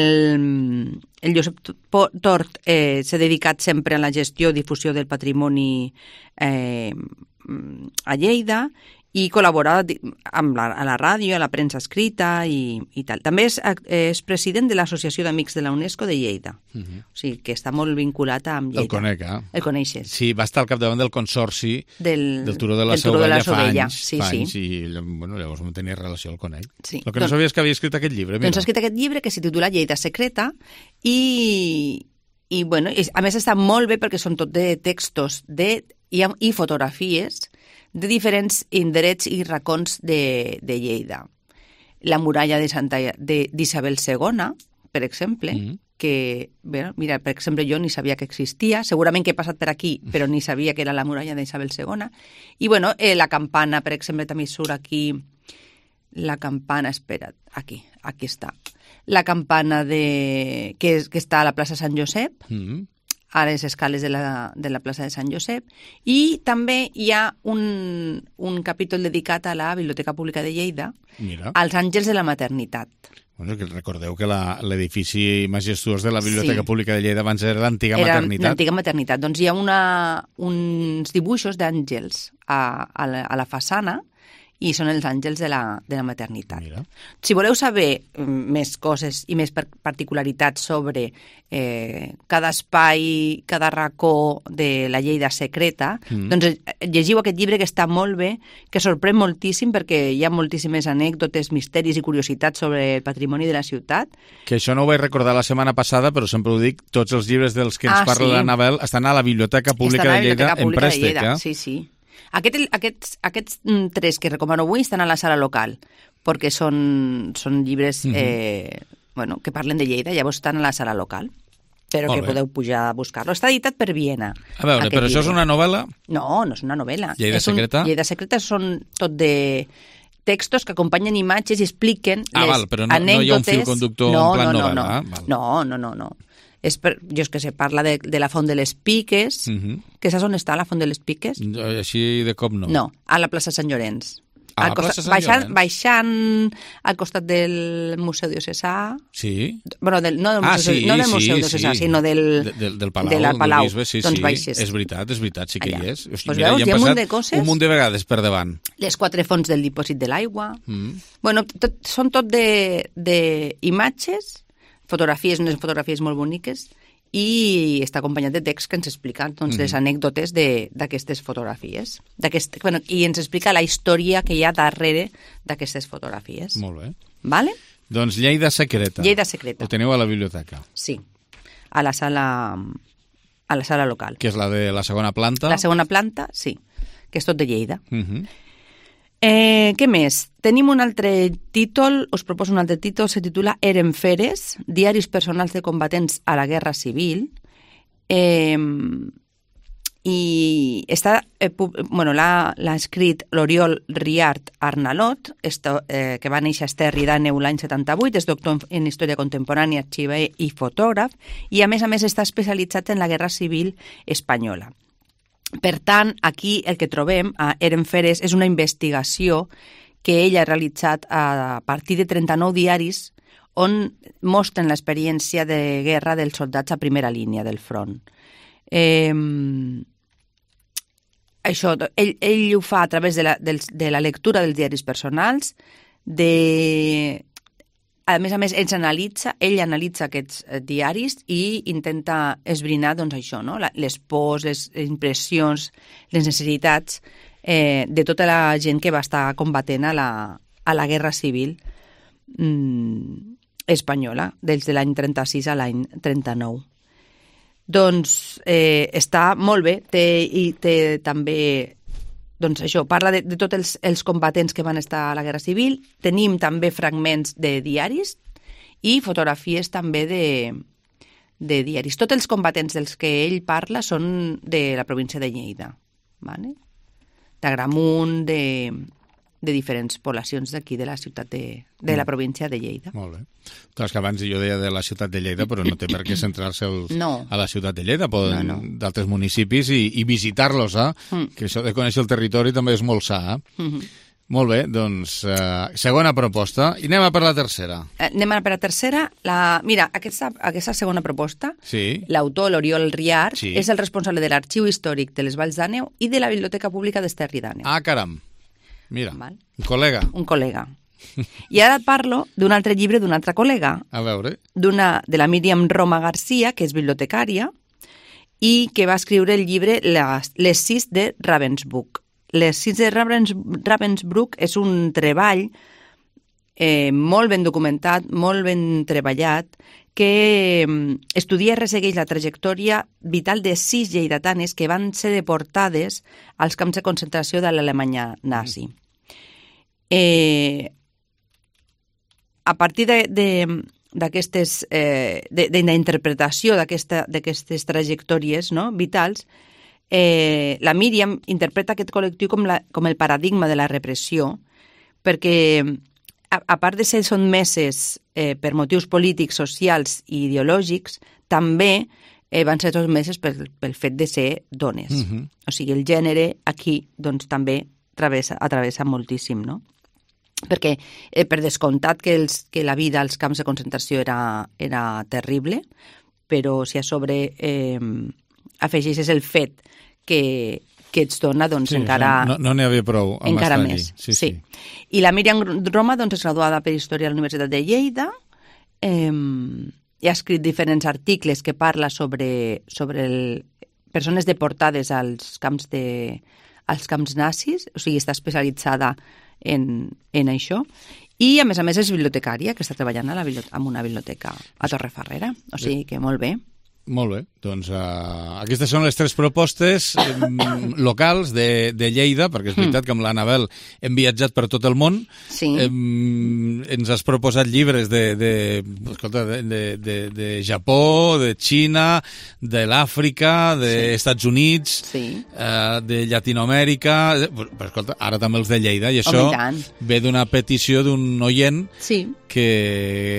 El, el Josep Tort eh, s'ha dedicat sempre a la gestió i difusió del patrimoni eh, a Lleida, i col·labora amb la, a la ràdio, a la premsa escrita i, i tal. També és, és president de l'Associació d'Amics de la UNESCO de Lleida. Uh-huh. O sigui, que està molt vinculat amb Lleida. El conec, eh? El coneixes. Sí, va estar al capdavant del consorci del, del Turó de la Seu Vella fa anys, sí, fa sí. anys i bueno, llavors no tenia relació, el conec. Sí. El que no doncs, sabia és que havia escrit aquest llibre. Mira. Doncs ha escrit aquest llibre que s'hi titula Lleida secreta i, i bueno, a més està molt bé perquè són tot de textos de, i, i fotografies de diferents indrets i racons de, de Lleida. La muralla de Santa d'Isabel segona, per exemple, mm-hmm. que, bé, mira, per exemple, jo ni sabia que existia, segurament que he passat per aquí, però ni sabia que era la muralla d'Isabel segona. I, bueno, eh, la campana, per exemple, també surt aquí, la campana, espera't, aquí, aquí està. La campana de, que, que està a la plaça Sant Josep, mm-hmm. a les escales de la, de la plaça de Sant Josep, i també hi ha un, un capítol dedicat a la Biblioteca Pública de Lleida, Mira. als Àngels de la Maternitat. Bueno, que recordeu que la, l'edifici majestuós de la Biblioteca sí. Pública de Lleida abans era l'antiga era maternitat. l'antiga maternitat. Doncs hi ha una, uns dibuixos d'àngels a, a, la, a la façana, i són els àngels de la, de la maternitat. Mira. Si voleu saber més coses i més particularitats sobre eh, cada espai, cada racó de la Lleida secreta, mm. doncs llegiu aquest llibre que està molt bé, que sorprèn moltíssim perquè hi ha moltíssimes anècdotes, misteris i curiositats sobre el patrimoni de la ciutat. Que això no ho vaig recordar la setmana passada, però sempre ho dic, tots els llibres dels que ens ah, parla sí. l'Anabel estan a la Biblioteca Pública de Lleida en préstec. Eh? Sí, sí. Aquest, aquests, aquests tres que recomano avui estan a la sala local, perquè són, són llibres eh, uh-huh. bueno, que parlen de Lleida, llavors estan a la sala local, però Molt que bé. podeu pujar a buscar-lo. Està editat per Viena. A veure, però llibre. Això és una novel·la? No, no és una novel·la. Lleida és un, secreta? Lleida secreta són tot de textos que acompanyen imatges i expliquen ah, les val, però no, anècdotes. no hi ha un fil conductor no, en plan no, no, novel·la. No, ah, no, no, no, no. és per, jo és que sé, parla de, de la Font de les Piques, Uh-huh. que saps on està la Font de les Piques? Així de cop no. No, a la plaça Sant Llorenç. A la Al costat- plaça Sant baixant, Llorenç? baixant al costat del Museu Diocesà. Sí? Bueno, del, no del Ah, Museu, sí, no del sí, Museu sí. Diocesà, sinó del, De, del, del Palau, de la del Palau. Bisbe, sí, doncs sí. baixes. És veritat, és veritat, sí que Allà. hi és. Hosti, Pues mira, veus, hi hi ha han un munt passat de coses. un munt de vegades per davant. Les quatre fonts del dipòsit de l'aigua. Mm. Bueno, tot, són tot de, de imatges, fotografies, unes fotografies molt boniques, i està acompanyat de text que ens explica doncs, Mhm. les anècdotes de- d'aquestes fotografies. D'aquest, bueno, i ens explica la història que hi ha darrere d'aquestes fotografies. Molt bé. Vale? Doncs Lleida Secreta. Lleida Secreta. Ho teniu a la biblioteca, Sí, a la sala, a la sala local. que és la de la segona planta. La segona planta, sí, que és tot de Lleida. Uh-huh. Eh, què més? Tenim un altre títol, us proposo un altre títol, se titula Eren Feres, diaris personals de combatents a la Guerra Civil. Eh, I està, eh, bueno, l'ha escrit l'Oriol Riart Arnalot, esto, eh, que va néixer a Esterri d'Àneu l'any setanta-vuit, és doctor en Història Contemporània, arxiver i fotògraf, i a més a més està especialitzat en la Guerra Civil Espanyola. Per tant, aquí el que trobem a Eren Feres és una investigació que ell ha realitzat a partir de trenta-nou diaris on mostren l'experiència de guerra dels soldats a primera línia del front. Eh, això, ell, ell ho fa a través de la, del, de la lectura dels diaris personals, de... A més a més, ells analitza, ell analitza aquests eh, diaris i intenta esbrinar doncs, això, no? La, les pors, les impressions, les necessitats eh, de tota la gent que va estar combatent a la, a la Guerra Civil mm, espanyola, des de l'any trenta-sis a l'any trenta-nou. Doncs eh, està molt bé, té, i té també... Doncs això, parla de, de tots els, els combatents que van estar a la Guerra Civil. Tenim també fragments de diaris i fotografies també de, de diaris. Tots els combatents dels que ell parla són de la província de Lleida, ¿vale? d'Agramunt, de, de diferents poblacions d'aquí de la ciutat de, de la província de Lleida. Molt bé. Clar, que abans jo deia de la ciutat de Lleida, però no té per què centrar-se no. a la ciutat de Lleida, poden no, no. d'altres municipis i, i visitar-los, eh? Mm. Que això de conèixer el territori també és molt sa, eh? Mm-hmm. Molt bé, doncs, eh, segona proposta. I anem a per la tercera. Eh, anem a per la tercera. La... Mira, aquesta, aquesta segona proposta, sí. l'autor, l'Oriol Riart, sí. és el responsable de l'Arxiu Històric de les Valls d'Àneu i de la Biblioteca Pública d'Esterri d'Àneu. Ah, caram. Mira, Val. un col·lega. Un col·lega. I ara et parlo d'un altre llibre d'un altre col·lega. A veure. D'una, de la Míriam Roma Garcia, que és bibliotecària, i que va escriure el llibre Les, les sis de Ravensbrück. Les sis de Ravens, Ravensbrück és un treball eh, molt ben documentat, molt ben treballat, que eh, estudia i ressegueix la trajectòria vital de sis lleidatanes que van ser deportades als camps de concentració de l'Alemanya nazi. Eh, a partir de, de, d'aquestes, eh, de, de la interpretació d'aquestes trajectòries, no?, vitals, eh, la Míriam interpreta aquest col·lectiu com, la, com el paradigma de la repressió, perquè a, a part de ser sotmeses eh, per motius polítics, socials i ideològics, també eh, van ser sotmeses pel, pel fet de ser dones. Mm-hmm. O sigui, el gènere aquí doncs, també travessa, atravessa moltíssim, no? Perquè, eh, per descomptat que, els, que la vida als camps de concentració era, era terrible, però si a sobre eh, afegeixes el fet que, que ets dona, doncs sí, encara... No n'hi no havia prou amb encara estar més. allí. Sí, sí. sí. I la Míriam Roma doncs, és graduada per Història a la Universitat de Lleida eh, i ha escrit diferents articles que parla sobre, sobre el, persones deportades als camps, de, als camps nazis, o sigui, està especialitzada en, en això. I, a més a més, és bibliotecària, que està treballant a la en una biblioteca a Torrefarrera. O sigui que molt bé. Molt bé, doncs uh, aquestes són les tres propostes um, locals de, de Lleida, perquè és veritat mm. que amb l'Anabel hem viatjat per tot el món. Sí. Um, ens has proposat llibres de, de, escolta, de, de, de, de Japó, de Xina, de l'Àfrica, dels sí. Estats Units, sí. uh, de Llatinoamèrica... Però, escolta, ara també els de Lleida, i això Home, ve d'una petició d'un oient sí. que...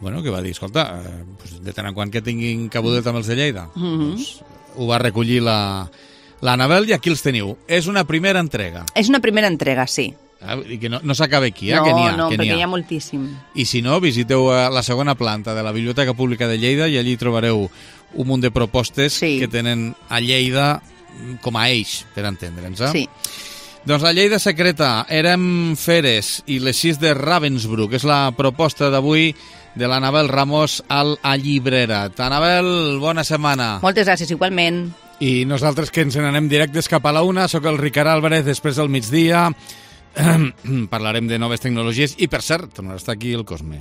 bueno, que va dir, escolta, eh, pues de tant en quant que tinguin cabudet amb els de Lleida, Mm-hmm. doncs, ho va recollir la, l'Anabel i aquí els teniu. És una primera entrega. És una primera entrega, sí. Ah, i que no, no s'acaba aquí, eh? No, que n'hi ha, no, que perquè n'hi hi ha. ha moltíssim. I si no, visiteu a la segona planta de la Biblioteca Pública de Lleida i allí trobareu un munt de propostes Sí. que tenen a Lleida com a eix, per entendre'ns. Eh? Sí. Doncs la Lleida secreta, érem feres i les sis de Ravensbrück, és la proposta d'avui de l'Anabel Ramos al a Llibrerat. Anabel, bona setmana. Moltes gràcies, igualment. I nosaltres que ens n'anem directes cap a la una, sóc el Ricard Álvarez, després del migdia parlarem de noves tecnologies i, per cert, tornarà a estar aquí el Cosme.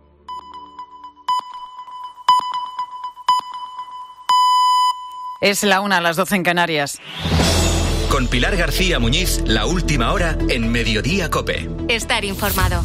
Es la una, a las doce en Canarias. Con Pilar García Muñiz, la última hora en Mediodía COPE. Estar informado.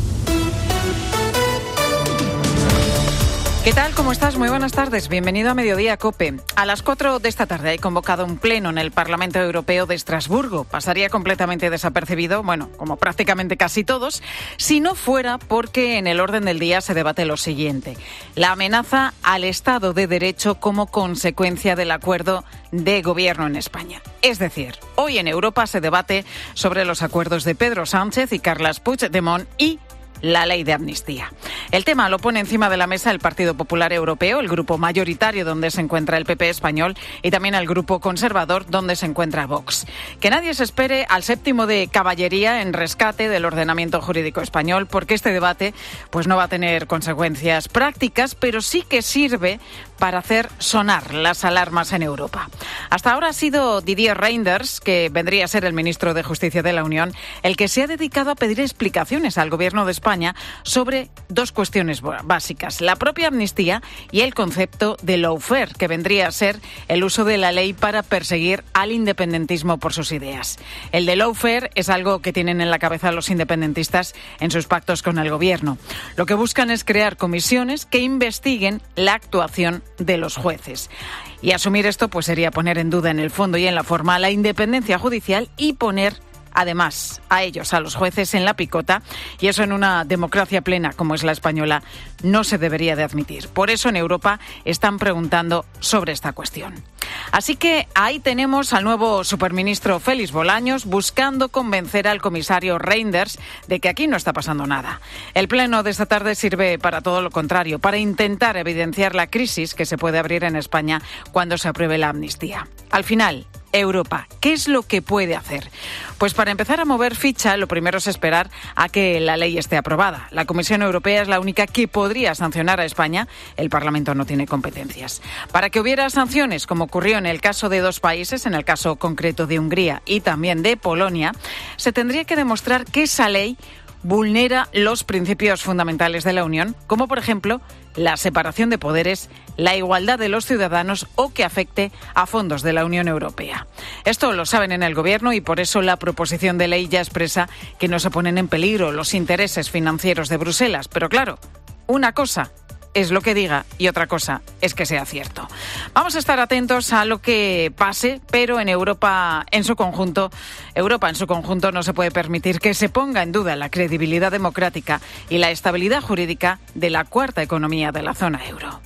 ¿Qué tal? ¿Cómo estás? Muy buenas tardes. Bienvenido a Mediodía COPE. A las cuatro de esta tarde hay convocado un pleno en el Parlamento Europeo de Estrasburgo. Pasaría completamente desapercibido, bueno, como prácticamente casi todos, si no fuera porque en el orden del día se debate lo siguiente: la amenaza al Estado de Derecho como consecuencia del acuerdo de gobierno en España. Es decir, hoy en Europa se debate sobre los acuerdos de Pedro Sánchez y Carles Puigdemont y la ley de amnistía. El tema lo pone encima de la mesa el Partido Popular Europeo, el grupo mayoritario donde se encuentra el P P español, y también el grupo conservador donde se encuentra Vox. Que nadie se espere al séptimo de caballería en rescate del ordenamiento jurídico español, porque este debate pues no va a tener consecuencias prácticas, pero sí que sirve para hacer sonar las alarmas en Europa. Hasta ahora ha sido Didier Reynders, que vendría a ser el ministro de Justicia de la Unión, el que se ha dedicado a pedir explicaciones al gobierno de España sobre dos cuestiones básicas: la propia amnistía y el concepto de lawfare, que vendría a ser el uso de la ley para perseguir al independentismo por sus ideas. El de lawfare es algo que tienen en la cabeza los independentistas en sus pactos con el gobierno. Lo que buscan es crear comisiones que investiguen la actuación de los jueces. Y asumir esto pues sería poner en duda en el fondo y en la forma la independencia judicial y poner además a ellos, a los jueces, en la picota, y eso en una democracia plena como es la española no se debería de admitir. Por eso en Europa están preguntando sobre esta cuestión. Así que ahí tenemos al nuevo superministro Félix Bolaños buscando convencer al comisario Reynders de que aquí no está pasando nada. El pleno de esta tarde sirve para todo lo contrario, para intentar evidenciar la crisis que se puede abrir en España cuando se apruebe la amnistía. Al final, Europa, ¿qué es lo que puede hacer? Pues para empezar a mover ficha, lo primero es esperar a que la ley esté aprobada. La Comisión Europea es la única que podría sancionar a España. El Parlamento no tiene competencias. Para que hubiera sanciones, como ocurrió en el caso de dos países, en el caso concreto de Hungría y también de Polonia, se tendría que demostrar que esa ley vulnera los principios fundamentales de la Unión, como por ejemplo la separación de poderes, la igualdad de los ciudadanos o que afecte a fondos de la Unión Europea. Esto lo saben en el Gobierno y por eso la proposición de ley ya expresa que no se ponen en peligro los intereses financieros de Bruselas. Pero claro, una cosa es lo que diga y otra cosa es que sea cierto. Vamos a estar atentos a lo que pase, pero en Europa en su conjunto, Europa en su conjunto no se puede permitir que se ponga en duda la credibilidad democrática y la estabilidad jurídica de la cuarta economía de la zona euro.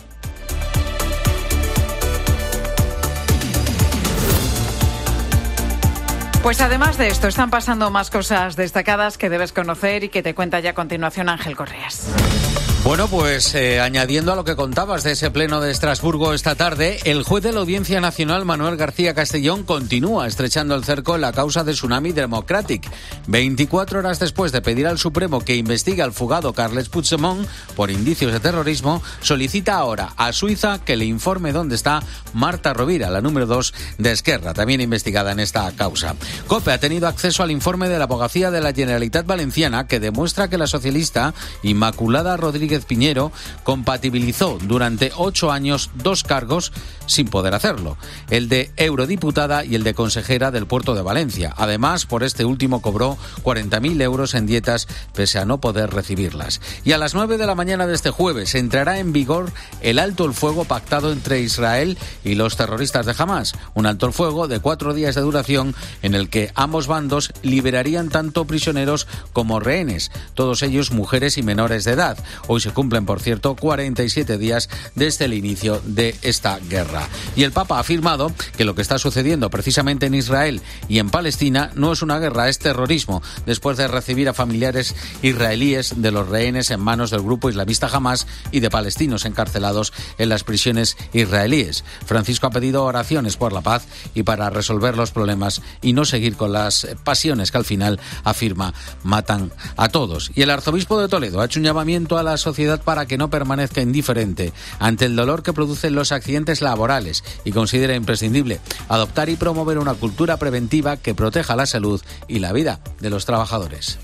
Pues además de esto, están pasando más cosas destacadas que debes conocer y que te cuenta ya a continuación Ángel Correas. Bueno, pues eh, añadiendo a lo que contabas de ese pleno de Estrasburgo esta tarde, el juez de la Audiencia Nacional, Manuel García Castellón, continúa estrechando el cerco en la causa de Tsunami Democratic. veinticuatro horas después de pedir al Supremo que investigue al fugado Carles Puigdemont por indicios de terrorismo, solicita ahora a Suiza que le informe dónde está Marta Rovira, la número dos de Esquerra, también investigada en esta causa. COPE ha tenido acceso al informe de la Abogacía de la Generalitat Valenciana que demuestra que la socialista Inmaculada Rodríguez Piñero compatibilizó durante ocho años dos cargos sin poder hacerlo, el de eurodiputada y el de consejera del Puerto de Valencia. Además, por este último cobró cuarenta mil euros en dietas pese a no poder recibirlas. Y a las nueve de la mañana de este jueves entrará en vigor el alto el fuego pactado entre Israel y los terroristas de Hamás, un alto el fuego de cuatro días de duración en el que ambos bandos liberarían tanto prisioneros como rehenes, todos ellos mujeres y menores de edad. Hoy Hoy se cumplen, por cierto, cuarenta y siete días desde el inicio de esta guerra. Y el Papa ha afirmado que lo que está sucediendo precisamente en Israel y en Palestina no es una guerra, es terrorismo, después de recibir a familiares israelíes de los rehenes en manos del grupo islamista Hamas y de palestinos encarcelados en las prisiones israelíes. Francisco ha pedido oraciones por la paz y para resolver los problemas y no seguir con las pasiones que al final, afirma, matan a todos. Y el arzobispo de Toledo ha hecho un llamamiento a la sociedad para que no permanezca indiferente ante el dolor que producen los accidentes laborales y considera imprescindible adoptar y promover una cultura preventiva que proteja la salud y la vida de los trabajadores.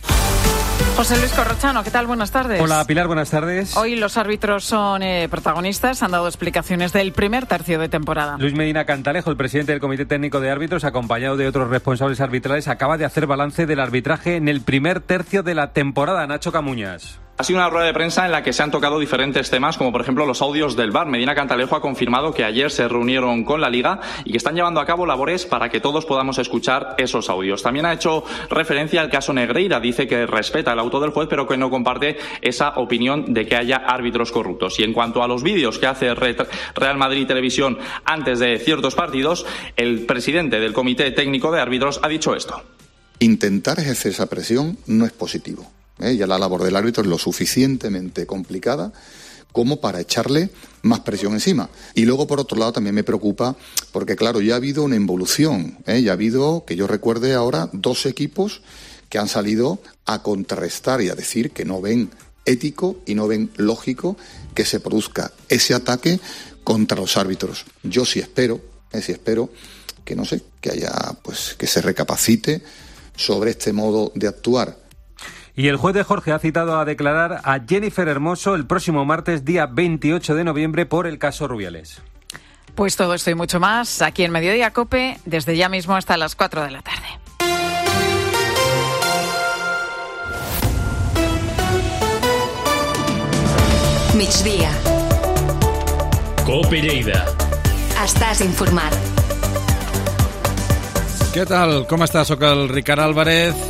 José Luis Corrochano, ¿qué tal? Buenas tardes. Hola, Pilar, buenas tardes. Hoy los árbitros son eh, protagonistas, han dado explicaciones del primer tercio de temporada. Luis Medina Cantalejo, el presidente del Comité Técnico de Árbitros, acompañado de otros responsables arbitrales, acaba de hacer balance del arbitraje en el primer tercio de la temporada. Nacho Camuñas. Ha sido una rueda de prensa en la que se han tocado diferentes temas, como por ejemplo los audios del V A R. Medina Cantalejo ha confirmado que ayer se reunieron con la Liga y que están llevando a cabo labores para que todos podamos escuchar esos audios. También ha hecho referencia al caso Negreira. Dice que respeta el auto del juez, pero que no comparte esa opinión de que haya árbitros corruptos. Y en cuanto a los vídeos que hace Real Madrid Televisión antes de ciertos partidos, el presidente del Comité Técnico de Árbitros ha dicho esto. Intentar ejercer esa presión no es positivo. ¿Eh? Ya la labor del árbitro es lo suficientemente complicada como para echarle más presión encima. Y luego, por otro lado, también me preocupa porque, claro, ya ha habido una involución, ¿eh? Ya ha habido, que yo recuerde ahora, dos equipos que han salido a contrarrestar y a decir que no ven ético y no ven lógico que se produzca ese ataque contra los árbitros. Yo sí espero, ¿eh? sí espero que, no sé, que haya, pues, que se recapacite sobre este modo de actuar. Y el juez de Jorge ha citado a declarar a Jennifer Hermoso el próximo martes, día veintiocho de noviembre, por el caso Rubiales. Pues todo esto y mucho más aquí en Mediodía COPE, desde ya mismo hasta las cuatro de la tarde. Migdia. COPE Lleida. Estàs informat. Què tal? Com estàs? Soc el Ricard Álvarez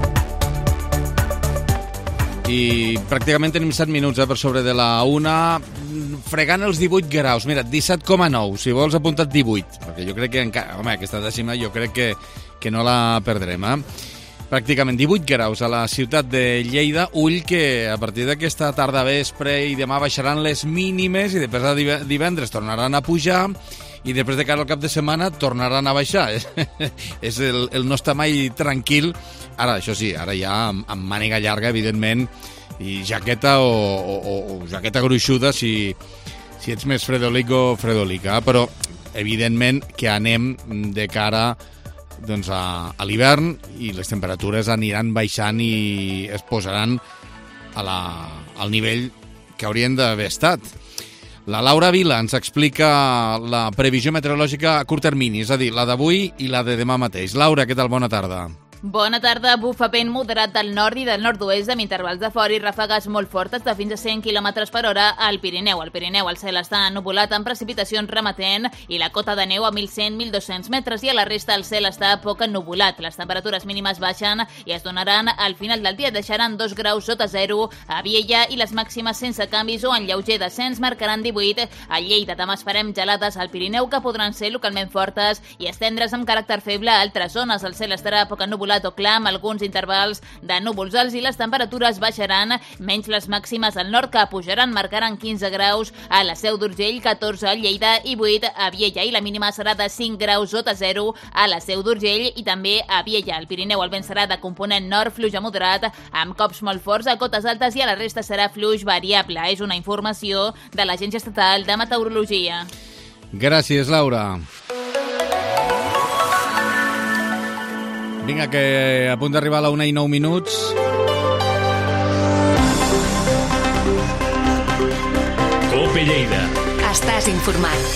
i pràcticament tenim set minuts eh, per sobre de la una, fregant els divuit graus. Mira, disset coma nou, si vols apunta't divuit, perquè jo crec que encara, home, aquesta dècima jo crec que, que no la perdrem, eh? Pràcticament divuit graus a la ciutat de Lleida. Ull que a partir d'aquesta tarda vespre i demà baixaran les mínimes i després de divendres tornaran a pujar i després de cara al cap de setmana tornaran a baixar. És el, el no està mai tranquil. Ara, això sí, ara ja amb, amb màniga llarga, evidentment, i jaqueta o, o, o jaqueta gruixuda si, si ets més fredolic o fredolica. Però, evidentment, que anem de cara doncs, a, a l'hivern i les temperatures aniran baixant i es posaran a la, al nivell que haurien d'haver estat. La Laura Vila ens explica la previsió meteorològica a curt termini, és a dir, la d'avui i la de demà mateix. Laura, què tal? Bona tarda. Bona tarda. Bufa vent moderat del nord i del nord-oest amb intervals de fort i ràfegues molt fortes de fins a cent quilòmetres per hora al Pirineu. Al Pirineu el cel està ennubulat amb precipitacions remetent i la cota de neu a mil cent a mil dos-cents metres i a la resta el cel està poc ennubulat. Les temperatures mínimes baixen i es donaran al final del dia. Deixaran dos graus sota zero a Viella i les màximes sense canvis o en lleuger descens marcaran divuit a Lleida. Demà esperem gelades al Pirineu que podran ser localment fortes i estendre's amb caràcter feble a altres zones. El cel estarà poc ennubulat o clar amb alguns intervals de núvols alts i les temperatures baixaran, menys les màximes al nord que pujaran, marcaran quinze graus a la Seu d'Urgell, catorze a Lleida i vuit a Viella i la mínima serà de cinc graus sota zero a la Seu d'Urgell i també a Viella. Al Pirineu el vent serà de component nord, fluix a moderat, amb cops molt forts a cotes altes i a la resta serà fluix variable. És una informació de l'Agència Estatal de Meteorologia. Gràcies, Laura. Vinga, que a punt d'arribar a la una i nou minuts. COPE Lleida. Estàs informat.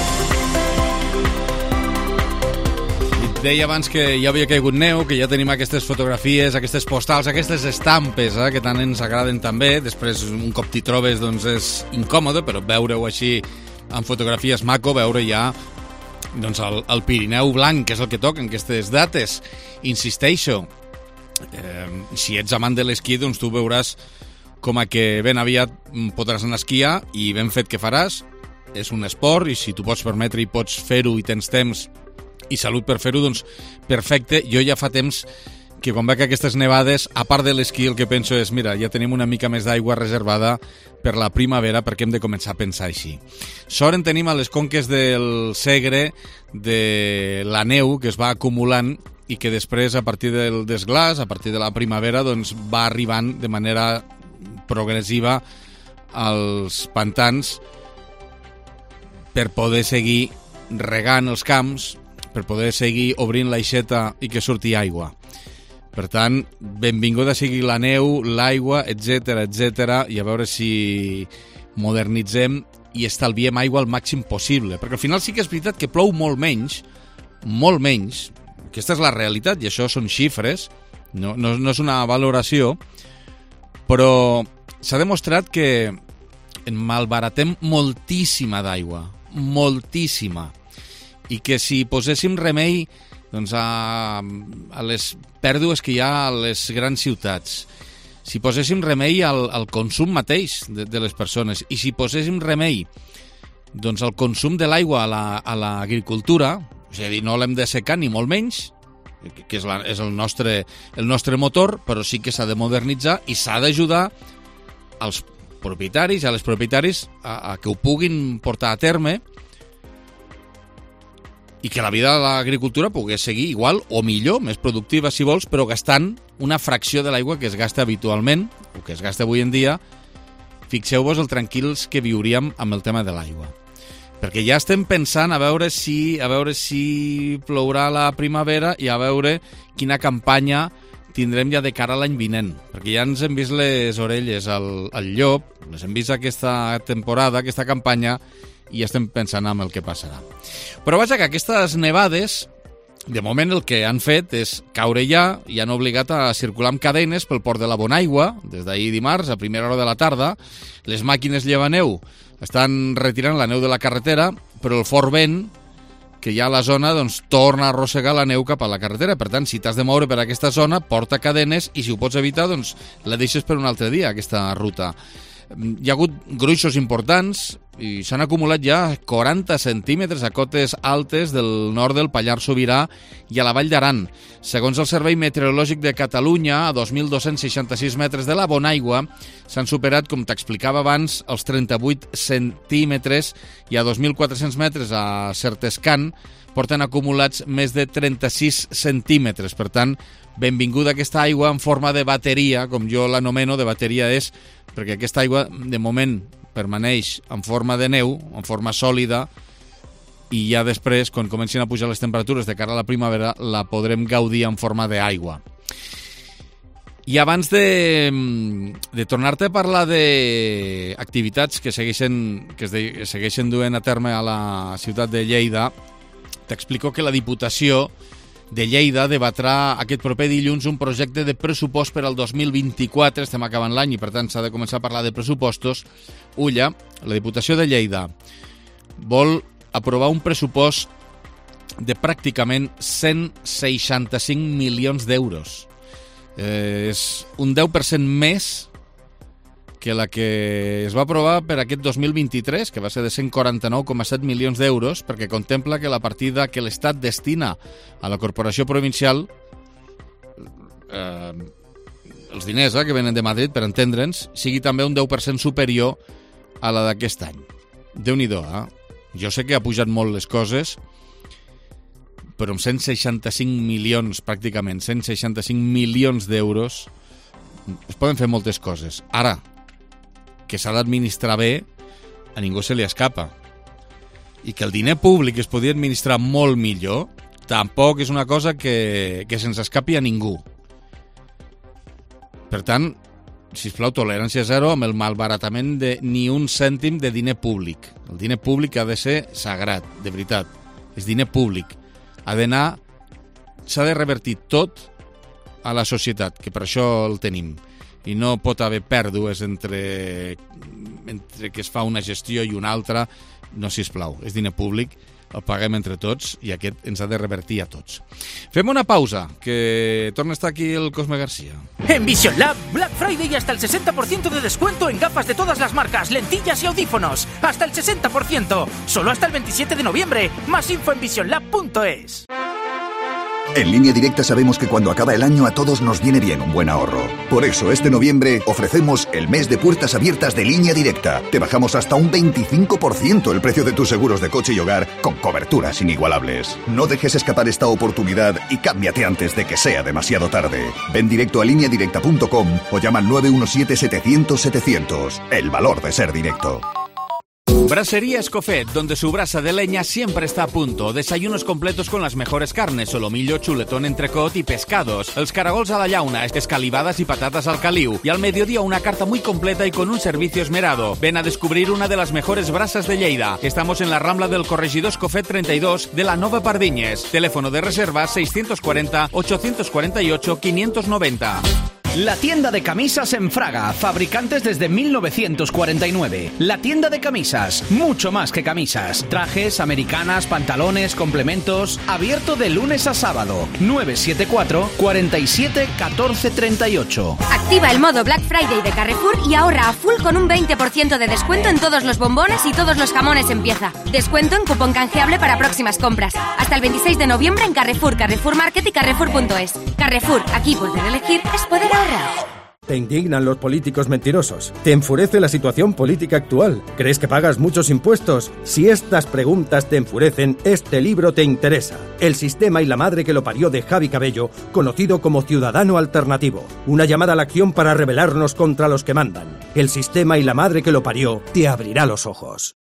Deia abans que ja havia caigut neu, que ja tenim aquestes fotografies, aquestes postals, aquestes estampes, eh, que tant ens agraden també. Després, un cop t'hi trobes, doncs és incòmode, però veure-ho així en fotografies maco, veure ja doncs el, el Pirineu blanc, que és el que toca en aquestes dates. Insisteixo, eh, si ets amant de l'esquí, doncs tu veuràs com a que ben aviat podràs anar a esquiar i ben fet que faràs. És un esport i si tu pots permetre i pots fer-ho i tens temps i salut per fer-ho, doncs perfecte. Jo ja fa temps que quan veig aquestes nevades, a part de l'esquí, el que penso és, mira, ja tenim una mica més d'aigua reservada per la primavera perquè hem de començar a pensar així. Sort en tenim a les conques del Segre de la neu que es va acumulant i que després, a partir del desglàs, a partir de la primavera, doncs va arribant de manera progressiva als pantans per poder seguir regant els camps, per poder seguir obrint l'aixeta i que surti aigua. Per tant, benvinguda sigui la neu, l'aigua, etcètera, etcètera, i a veure si modernitzem i estalviem aigua al màxim possible. Perquè al final sí que és veritat que plou molt menys, molt menys, aquesta és la realitat, i això són xifres, no, no, no és una valoració, però s'ha demostrat que en malbaratem moltíssima d'aigua, moltíssima, i que si poséssim remei doncs a, a les pèrdues que hi ha a les grans ciutats, si poséssim remei al, al consum mateix de, de les persones i si poséssim remei doncs al consum de l'aigua a l'agricultura, la, és a dir, no l'hem de secar ni molt menys, que és, la, és el, nostre, el nostre motor, però sí que s'ha de modernitzar i s'ha d'ajudar als propietaris i a les propietaris a, a que ho puguin portar a terme i que la vida de l'agricultura pugui seguir igual o millor, més productiva si vols, però gastant una fracció de l'aigua que es gasta habitualment, o que es gasta avui en dia. Fixeu-vos el tranquils que viuríem amb el tema de l'aigua. Perquè ja estem pensant a veure si a veure si plourà la primavera i a veure quina campanya tindrem ja de cara a l'any vinent. Perquè ja ens hem vist les orelles al, al llop, les hem vist aquesta temporada, aquesta campanya, i estem pensant en el que passarà. Però vaja, que aquestes nevades, de moment el que han fet és caure ja i han obligat a circular amb cadenes pel port de la Bonaigua, des d'ahir dimarts, a primera hora de la tarda. Les màquines llevaneu estan retirant la neu de la carretera, però el fort vent que hi ha a la zona doncs, torna a arrossegar la neu cap a la carretera. Per tant, si t'has de moure per aquesta zona, porta cadenes i si ho pots evitar, doncs la deixes per un altre dia, aquesta ruta. Hi ha hagut gruixos importants i s'han acumulat ja quaranta centímetres a cotes altes del nord del Pallars Sobirà i a la Vall d'Aran. Segons el Servei Meteorològic de Catalunya, a dos mil dos-cents seixanta-sis metres de la Bonaigua s'han superat, com t'explicava abans, els trenta-vuit centímetres i a dos mil quatre-cents metres a Certescan porten acumulats més de trenta-sis centímetres. Per tant, benvinguda aquesta aigua en forma de bateria, com jo l'anomeno, de bateria és perquè aquesta aigua de moment permaneix en forma de neu, en forma sòlida, i ja després, quan comencin a pujar les temperatures de cara a la primavera, la podrem gaudir en forma d'aigua. I abans de, de tornar-te a parlar d'activitats que segueixen, que es de, que segueixen duent a terme a la ciutat de Lleida, t'explico que la Diputació de Lleida debatrà aquest proper dilluns un projecte de pressupost per al dos mil vint-i-quatre, estem acabant l'any i per tant s'ha de començar a parlar de pressupostos. Ulla, la Diputació de Lleida vol aprovar un pressupost de pràcticament cent seixanta-cinc milions d'euros. Eh, és un deu per cent més que la que es va aprovar per aquest dos mil vint-i-tres, que va ser de cent quaranta-nou coma set milions d'euros, perquè contempla que la partida que l'Estat destina a la corporació provincial, eh, els diners eh, que venen de Madrid, per entendre'ns, sigui també un deu per cent superior a la d'aquest any. Déu-n'hi-do, eh? Jo sé que ha pujat molt les coses, però amb cent seixanta-cinc milions, pràcticament, cent seixanta-cinc milions d'euros, es poden fer moltes coses. Ara, que s'ha d'administrar bé, a ningú se li escapa. I que el diner públic es podria administrar molt millor, tampoc és una cosa que, que se'ns escapi a ningú. Per tant, sisplau, tolerància zero amb el malbaratament de ni un cèntim de diner públic. El diner públic ha de ser sagrat, de veritat. És diner públic. Ha d'anar, s'ha de revertir tot a la societat, que per això el tenim. I no pot haver pèrdues entre, entre que es fa una gestió i una altra. No, sisplau, és diner públic, el paguem entre tots i aquest ens ha de revertir a tots. Fem una pausa, que torna a estar aquí el Cosme García. En Vision Lab, Black Friday y hasta el sesenta por ciento de descuento en gafas de todas las marcas, lentillas y audífonos. Hasta el sesenta por ciento. Solo hasta el veintisiete de noviembre. Más info en vision lab punto es. En Línea Directa sabemos que cuando acaba el año a todos nos viene bien un buen ahorro. Por eso este noviembre ofrecemos el mes de puertas abiertas de Línea Directa. Te bajamos hasta un veinticinco por ciento el precio de tus seguros de coche y hogar con coberturas inigualables. No dejes escapar esta oportunidad y cámbiate antes de que sea demasiado tarde. Ven directo a línea directa punto com o llama al nueve uno siete setecientos setecientos. El valor de ser directo. Brasería Escofet, donde su brasa de leña siempre está a punto. Desayunos completos con las mejores carnes, solomillo, chuletón, entrecot y pescados. Els caragols a la llauna, escalivadas y patatas al caliu. Y al mediodía una carta muy completa y con un servicio esmerado. Ven a descubrir una de las mejores brasas de Lleida. Estamos en la Rambla del Corregidor Escofet treinta y dos de la Nova Pardiñes. Teléfono de reserva seiscientos cuarenta, ochocientos cuarenta y ocho, quinientos noventa. La tienda de camisas en Fraga, fabricantes desde mil novecientos cuarenta y nueve. La tienda de camisas, mucho más que camisas. Trajes, americanas, pantalones, complementos. Abierto de lunes a sábado. nueve siete cuatro, cuarenta y siete, catorce treinta y ocho. Activa el modo Black Friday de Carrefour y ahorra a full con un veinte por ciento de descuento en todos los bombones y todos los jamones en pieza. Descuento en cupón canjeable para próximas compras. Hasta el veintiséis de noviembre en Carrefour, Carrefour Market y Carrefour punto es. Carrefour, aquí poder elegir es poder ahorrar. Te indignan los políticos mentirosos. Te enfurece la situación política actual. ¿Crees que pagas muchos impuestos? Si estas preguntas te enfurecen, este libro te interesa. El sistema y la madre que lo parió de Javi Cabello, conocido como Ciudadano Alternativo. Una llamada a la acción para rebelarnos contra los que mandan. El sistema y la madre que lo parió te abrirá los ojos.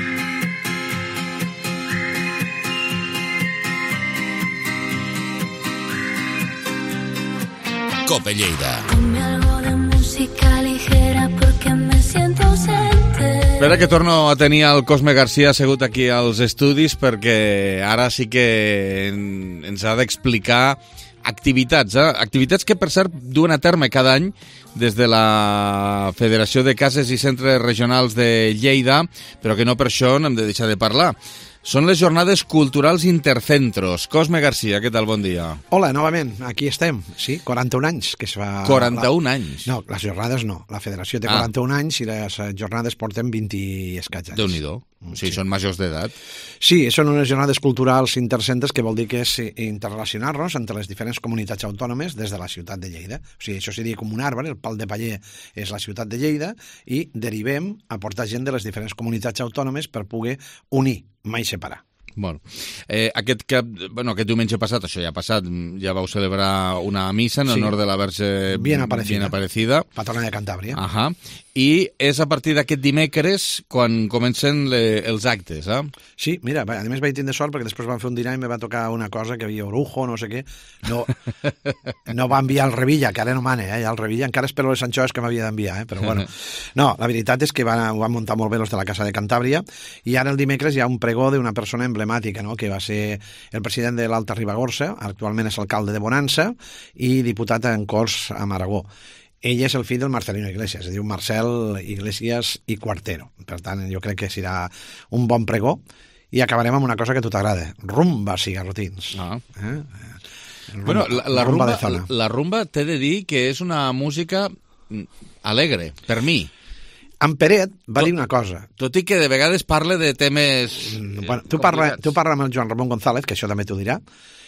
Cope Lleida. Ponme algo de música ligera porque me siento ausente. Espera que torno a tenir el Cosme García assegut aquí als estudis perquè ara sí que ens ha d'explicar activitats, eh? Activitats que per cert duen a terme cada any des de la Federació de Cases i Centres Regionals de Lleida, però que no per això n'hem de deixar de parlar. Són les jornades culturals intercentros. Cosme García, què tal? Bon dia. Hola, novament, aquí estem. Sí, quaranta-un anys que es fa... quaranta-un la... anys? No, les jornades no. La federació té ah. quaranta-un anys i les jornades porten vint i escaig anys. Déu-n'hi-do. O sigui, sí. Són majors d'edat. Sí, són unes jornades culturals intercentes que vol dir que és interrelacionar-nos entre les diferents comunitats autònomes des de la ciutat de Lleida. O sigui, això seria com un arbre, el pal de paller és la ciutat de Lleida i derivem a portar gent de les diferents comunitats autònomes per poder unir, mai separar. Bueno, eh, aquest, cap, bueno, aquest diumenge passat, això ja ha passat, ja vau celebrar una missa en sí. honor de la Verge Bien Aparecida, Bien Aparecida. Patrona de Cantàbria. Ahà. I és a partir d'aquest dimecres quan comencen le, els actes, eh? Sí, mira, a més vaig tindre sort perquè després van fer un dinar i me va tocar una cosa que havia orujo, no sé què. No, no va enviar el Revilla, que ara no mane, eh? Ja el Revilla encara espero les anxoves que m'havia d'enviar, eh? Però bueno. No, la veritat és que van, ho van muntar molt bé els de la Casa de Cantàbria i ara el dimecres hi ha un pregó d'una persona emblemàtica, no? Que va ser el president de l'Alta Ribagorça, actualment és alcalde de Bonança i diputat en Corts amb Aragó. Ell és el fill del Marcelino Iglesias, es diu Marcel Iglesias i Cuartero. Per tant, jo crec que serà un bon pregó i acabarem amb una cosa que a tu t'agrada, rumbas i garrotins. Ah. Eh? Rumba, bueno, la, la, rumba, rumba la rumba t'he de dir que és una música alegre, per mi. En Peret va tot, dir una cosa. Tot i que de vegades parla de temes bueno, tu, parla, tu parla amb el Joan Ramon González, que això també t'ho dirà,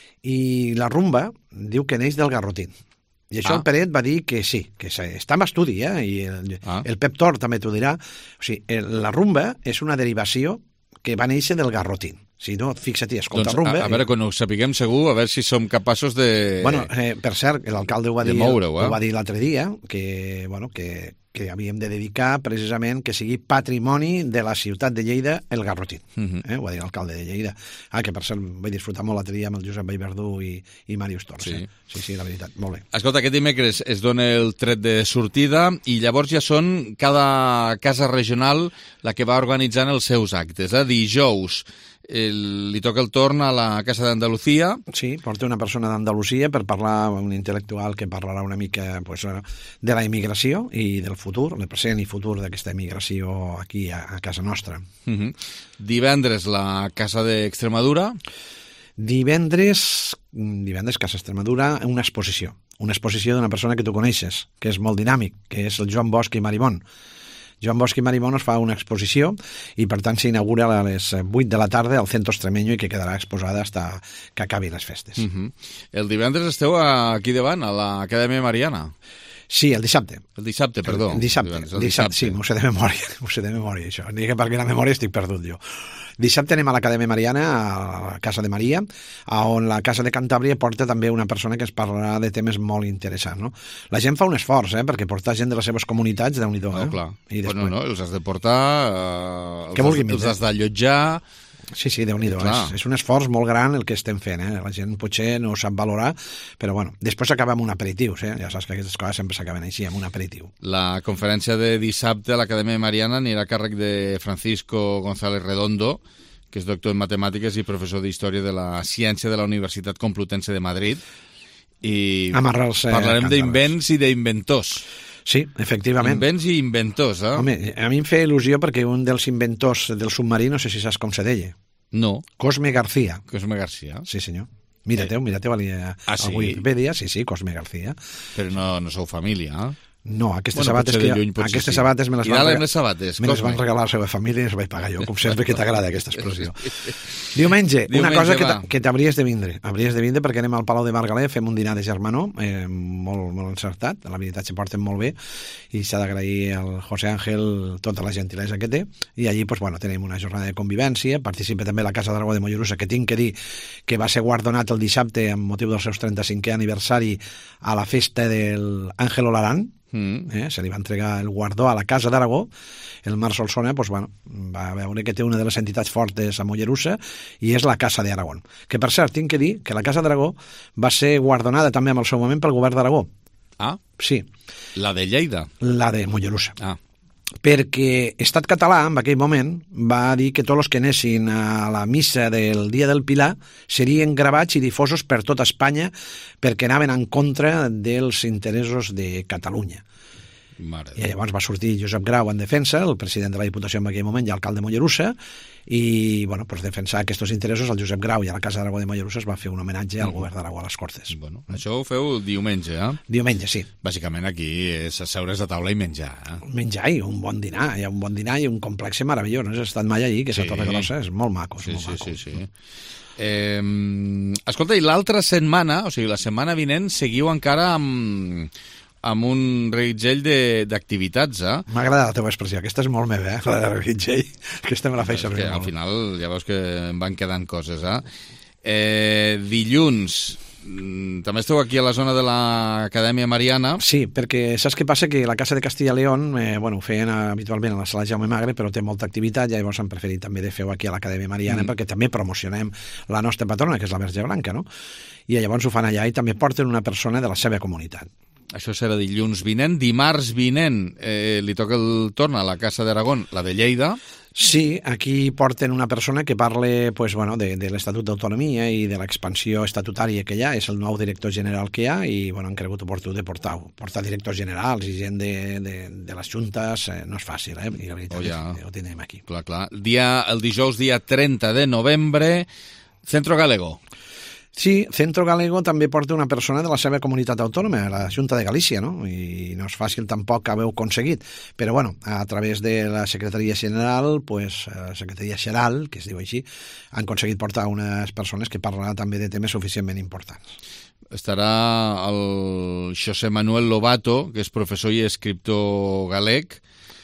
i la rumba diu que neix del garrotín. I això ah. el Peret va dir que sí, que està en estudi, eh? I el, ah. el Pep Tor també t'ho dirà. O sigui, la rumba és una derivació que va néixer del garrotín. Si no, fixa't, escolta doncs, rumba... A, a veure, quan ho sapiguem segur, a veure si som capaços de... Bueno, eh, per cert, l'alcalde ho va dir, moure, eh? ho va dir l'altre dia, que, bueno, que, que havíem de dedicar precisament que sigui patrimoni de la ciutat de Lleida el garrotín. Uh-huh. eh? Ho va dir l'alcalde de Lleida. Ah, que per cert vaig disfrutar molt l'altre dia amb el Josep Vallverdú i, i Màrius Tors. Sí. Eh? sí, sí, la veritat, molt bé. Escolta, aquest dimecres es dona el tret de sortida i llavors ja són cada casa regional la que va organitzant els seus actes. Eh? Dijous El, li toca el torn a la Casa d'Andalucía. Sí, porta una persona d'Andalusia per parlar, un intel·lectual que parlarà una mica pues, de la immigració i del futur, el present i futur d'aquesta immigració aquí a, a casa nostra. Uh-huh. Divendres, la Casa d'Extremadura. Divendres, divendres, Casa Extremadura, una exposició. Una exposició d'una persona que tu coneixes, que és molt dinàmic, que és el Joan Bosch i Marimón. Joan Bosch i Marimón es fa una exposició i, per tant, s'inaugura a les vuit de la tarda al Centro Extremeño i que quedarà exposada fins que acabi les festes. Uh-huh. El divendres esteu aquí davant, a l'Acadèmia Mariana. Sí, el dissabte. El dissabte, perdó. El dissabte, el dissabte, dissabte. Sí, m'ho sé de memòria, m'ho sé de memòria, això. Ni que perquè la memòria estic perdut, jo. Dissabte anem a l'Acadèmia Mariana, a la Casa de Maria, on la Casa de Cantàbria porta també una persona que es parlarà de temes molt interessants, no? La gent fa un esforç, eh?, perquè portar gent de les seves comunitats, déu-n'hi-do, eh? No, clar. I després... Bueno, no, els has de portar, eh, els, has, els has d'allotjar... Sí, sí, déu-n'hi-do. És, és un esforç molt gran el que estem fent, eh? La gent potser no ho sap valorar, però bueno, després s'acaba amb un aperitiu, eh? Ja saps que aquestes coses sempre s'acaben així, amb un aperitiu. La conferència de dissabte a l'Acadèmia Mariana anirà a càrrec de Francisco González Redondo, que és doctor en matemàtiques i professor d'Història de la Ciència de la Universitat Complutense de Madrid. I Amarrar-se parlarem d'invents i d'inventors. Sí, efectivament. Invents i inventors, eh? Home, a mi em feia il·lusió perquè un dels inventors del submarí, no sé si saps com se deia. No. Cosme García. Cosme García. Sí, senyor. Mira-teu, eh. mira-teu a, ah, a sí? Wikipedia, sí, sí, Cosme García. Però no, no sou família, eh? No, aquestes bueno, sabates, que, lluny, aquestes sí. sabates me les, van, regalar, les sabates, me les van regalar a la seva família i les vaig pagar jo, com sempre que t'agrada aquesta expressió. Diumenge, Diumenge, una cosa que, que t'hauries de vindre. Hauries de vindre perquè anem al Palau de Margalef, fem un dinar de germanor, eh, molt, molt encertat, la veritat se porten molt bé, i s'ha d'agrair al José Ángel tota la gentilesa que té, i allí pues, bueno, tenim una jornada de convivència, participa també la Casa d'Aragó de Mollerussa, que tinc que dir que va ser guardonat el dissabte amb motiu dels seus trenta-cinquè aniversari a la festa del Ángel Olarán. Mm. Eh, se li va entregar el guardó a la Casa d'Aragó. El Marc Solsona pues, bueno, va veure que té una de les entitats fortes a Mollerussa i és la Casa d'Aragó, que per cert tinc que dir que la Casa d'Aragó va ser guardonada també en el seu moment pel govern d'Aragó. Ah? Sí. La de Lleida? La de Mollerussa. Ah. Perquè Estat Català, en aquell moment, va dir que tots els que anessin a la missa del Dia del Pilar serien gravats i difosos per tota Espanya perquè anaven en contra dels interessos de Catalunya. Mare I llavors va sortir Josep Grau en defensa, el president de la Diputació en aquell moment i alcalde de Mollerussa, i bueno, per defensar aquests interessos el Josep Grau i a la Casa d'Aragó de Mollerussa es va fer un homenatge al govern d'Aragó a les Cortes. Bueno, això ho feu diumenge, eh? Diumenge, sí. Bàsicament aquí és asseure's a taula i menjar. Eh? Menjar i un bon dinar, hi ha un bon dinar i un complex meravellós. No has estat mai allí, que és sí. a Torregrossa, és molt maco. És sí, molt sí, maco. sí, sí. Eh, escolta, i l'altra setmana, o sigui, la setmana vinent, seguiu encara amb... amb un reguitzell d'activitats, eh? M'ha agradat la teva expressió, aquesta és molt meva, eh? La de reguitzell, aquesta me la feia servir molt. Al final ja veus que em van quedant coses, eh? eh dilluns, també esteu aquí a la zona de l'Acadèmia Mariana. Sí, perquè saps què passa? Que la Casa de Castilla y León, eh, bueno, ho feien habitualment a la sala Jaume Magre, però té molta activitat, i llavors han preferit també de fer-ho aquí a l'Acadèmia Mariana, mm. perquè també promocionem la nostra patrona, que és la Verge Blanca, no? I llavors ho fan allà i també porten una persona de la seva comunitat. Això serà dilluns vinent. Dimarts vinent eh, li toca el torn a la Casa d'Aragó, la de Lleida. Sí, aquí porten una persona que parla pues, bueno, de, de l'Estatut d'Autonomia i de l'expansió estatutària que hi ha, és el nou director general que hi ha, i bueno, han cregut oportú de portar portar directors generals i gent de, de, de les juntes, eh, no és fàcil, eh? I la veritat oh, ja. és que ho tindrem aquí. Clar, clar. Dia, el dijous, dia trenta de novembre, Centro Galego. Sí, Centro Galego també porta una persona de la seva comunitat autònoma, la Junta de Galícia, no? I no és fàcil tampoc haver-ho aconseguit. Però, bueno, a través de la Secretaria General, pues, la Secretaria General, que es diu així, han aconseguit portar unes persones que parlaran també de temes suficientment importants. Estarà el José Manuel Lobato, que és professor i escriptor galec,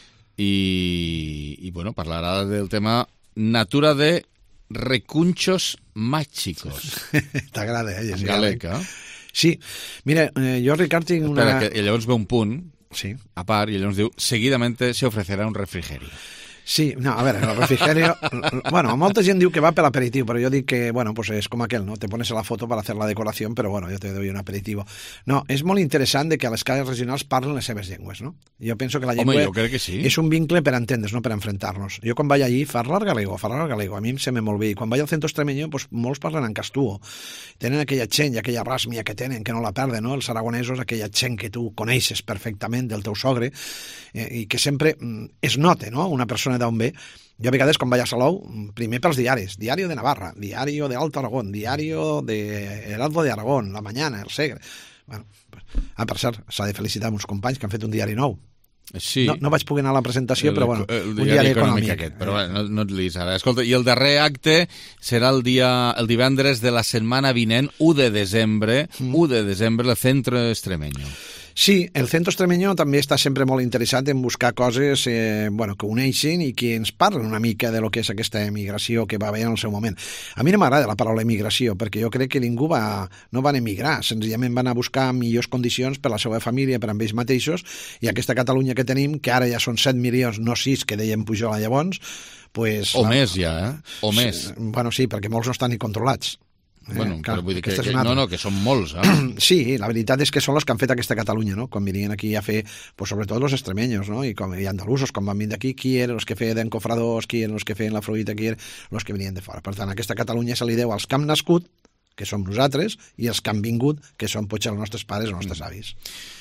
i, i bueno, parlarà del tema Natura de recunchos màgicos. T'agrada, eh? En galec, eh? Sí. Mira, eh, jo, Ricard, tinc una... Espera, que llavors ve un punt, sí. a part, i llavors diu, seguidamente se ofrecerà un refrigerio. Sí, no, a veure, el refrigerio... bueno, molta gent diu que va per l'aperitiu, però jo dic que, bueno, pues és com aquel, ¿no? Te pones a la foto para hacer la decoración, però bueno, yo te doy un aperitivo. No, és molt interessant de que a les cases regionals parlen les seves llengües, no? Jo penso que la llengua Home, jo crec que sí. és un vincle per entendre's, no per enfrentar-nos. Jo quan vaig allí, parlar galego, parlar galego, a mi em sembla molt bé. I quan vaig al centre extremeño, pues, molts parlen en castuo. Tenen aquella accent i aquella ràsmia que tenen, que no la perden, no? Els aragonesos, aquella accent que tu coneixes perfectament del teu sogre eh, i que sempre mm, es nota, no? Una persona d'on ve. Jo a vegades quan vaig a Salou, primer pels diaris, Diario de Navarra, Diario de Alto Aragón, Diario de Heraldo de Aragón, La Mañana, El Segre... Bueno, ah, per cert, s'ha de felicitar uns companys que han fet un diari nou. Sí. No, no vaig poder anar a la presentació, el, però bueno, el, el un diari econòmic. Aquest, però bueno, no, no et liis ara. Escolta, i el darrer acte serà el dia el divendres de la setmana vinent, u de desembre, mm. u de desembre, el Centre Extremeño. Sí, el Centre Extremeño també està sempre molt interessat en buscar coses eh, bueno, que uneixin i que ens parlen una mica de lo que és aquesta emigració que va haver en el seu moment. A mi no m'agrada la paraula emigració, perquè jo crec que ningú va, no van emigrar, senzillament van a buscar millors condicions per a la seva família, per a ells mateixos, i aquesta Catalunya que tenim, que ara ja són set milions, no sis, que deien Pujol llavors, pues, o la... més ja, eh? O sí, més. Bueno, sí, perquè molts no estan ni controlats. Bueno, eh, però vull dir que, que, una... no, no, que són molts. Eh? Sí, la veritat és que són els que han fet aquesta Catalunya, no? Quan venien aquí a fer, pues, sobretot els extremeños, no? I, com, i andalusos, quan van venir d'aquí, qui eren els que feien d'encofradors, qui eren els que feien la fruita, qui eren els que venien de fora. Per tant, aquesta Catalunya se li deu als que han nascut, que som nosaltres, i els que han vingut, que són potser els nostres pares o els nostres avis.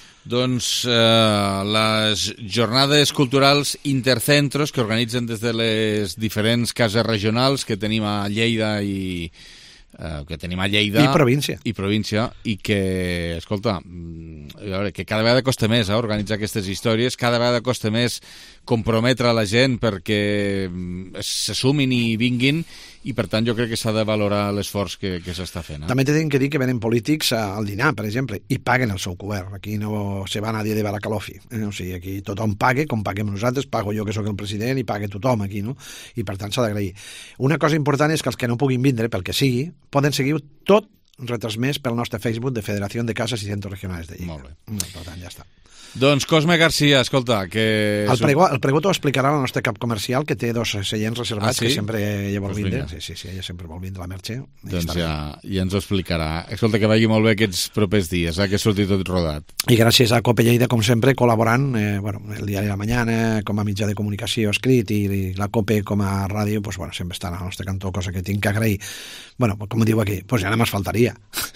Doncs eh, les jornades culturals intercentros que organitzen des de les diferents cases regionals que tenim a Lleida i eh, que tenim a Lleida i província i província i que, escolta, a veure, que cada vegada costa més eh, organitzar aquestes històries, cada vegada costa més comprometre la gent perquè se sumin i vinguin, i per tant jo crec que s'ha de valorar l'esforç que, que s'està fent. Eh? També t'he de dir que venen polítics al dinar, per exemple, i paguen el seu cobert. Aquí no se va nadie de Baracalofi. Eh? O sigui, aquí tothom pague, com paguem nosaltres, pago jo que sóc el president i pague tothom aquí, no? I per tant s'ha d'agrair. Una cosa important és que els que no puguin vindre, pel que sigui, poden seguir tot retransmès pel nostre Facebook de Federació de Cases i Centros Regionals de Lleida. Molt bé. Per tant, ja està. Doncs Cosme Garcia, escolta, que... El pregó, el pregó t'ho explicarà el nostre cap comercial, que té dos seients reservats, ah, sí? Que sempre ella vol pues vindre. Sí, sí, sí, ella sempre vol vindre a la Merche. Doncs ja, ja ens ho explicarà. Escolta, que vagi molt bé aquests propers dies, eh, que surti tot rodat. I gràcies a Cope Lleida, com sempre, col·laborant, eh, bueno, el diari La Mañana, com a mitjà de comunicació escrit, i, i la Cope com a ràdio, pues, bueno, sempre estan al nostre cantó, cosa que tinc que agrair. Bueno, com diu aquí, pues ja no me'n faltaria.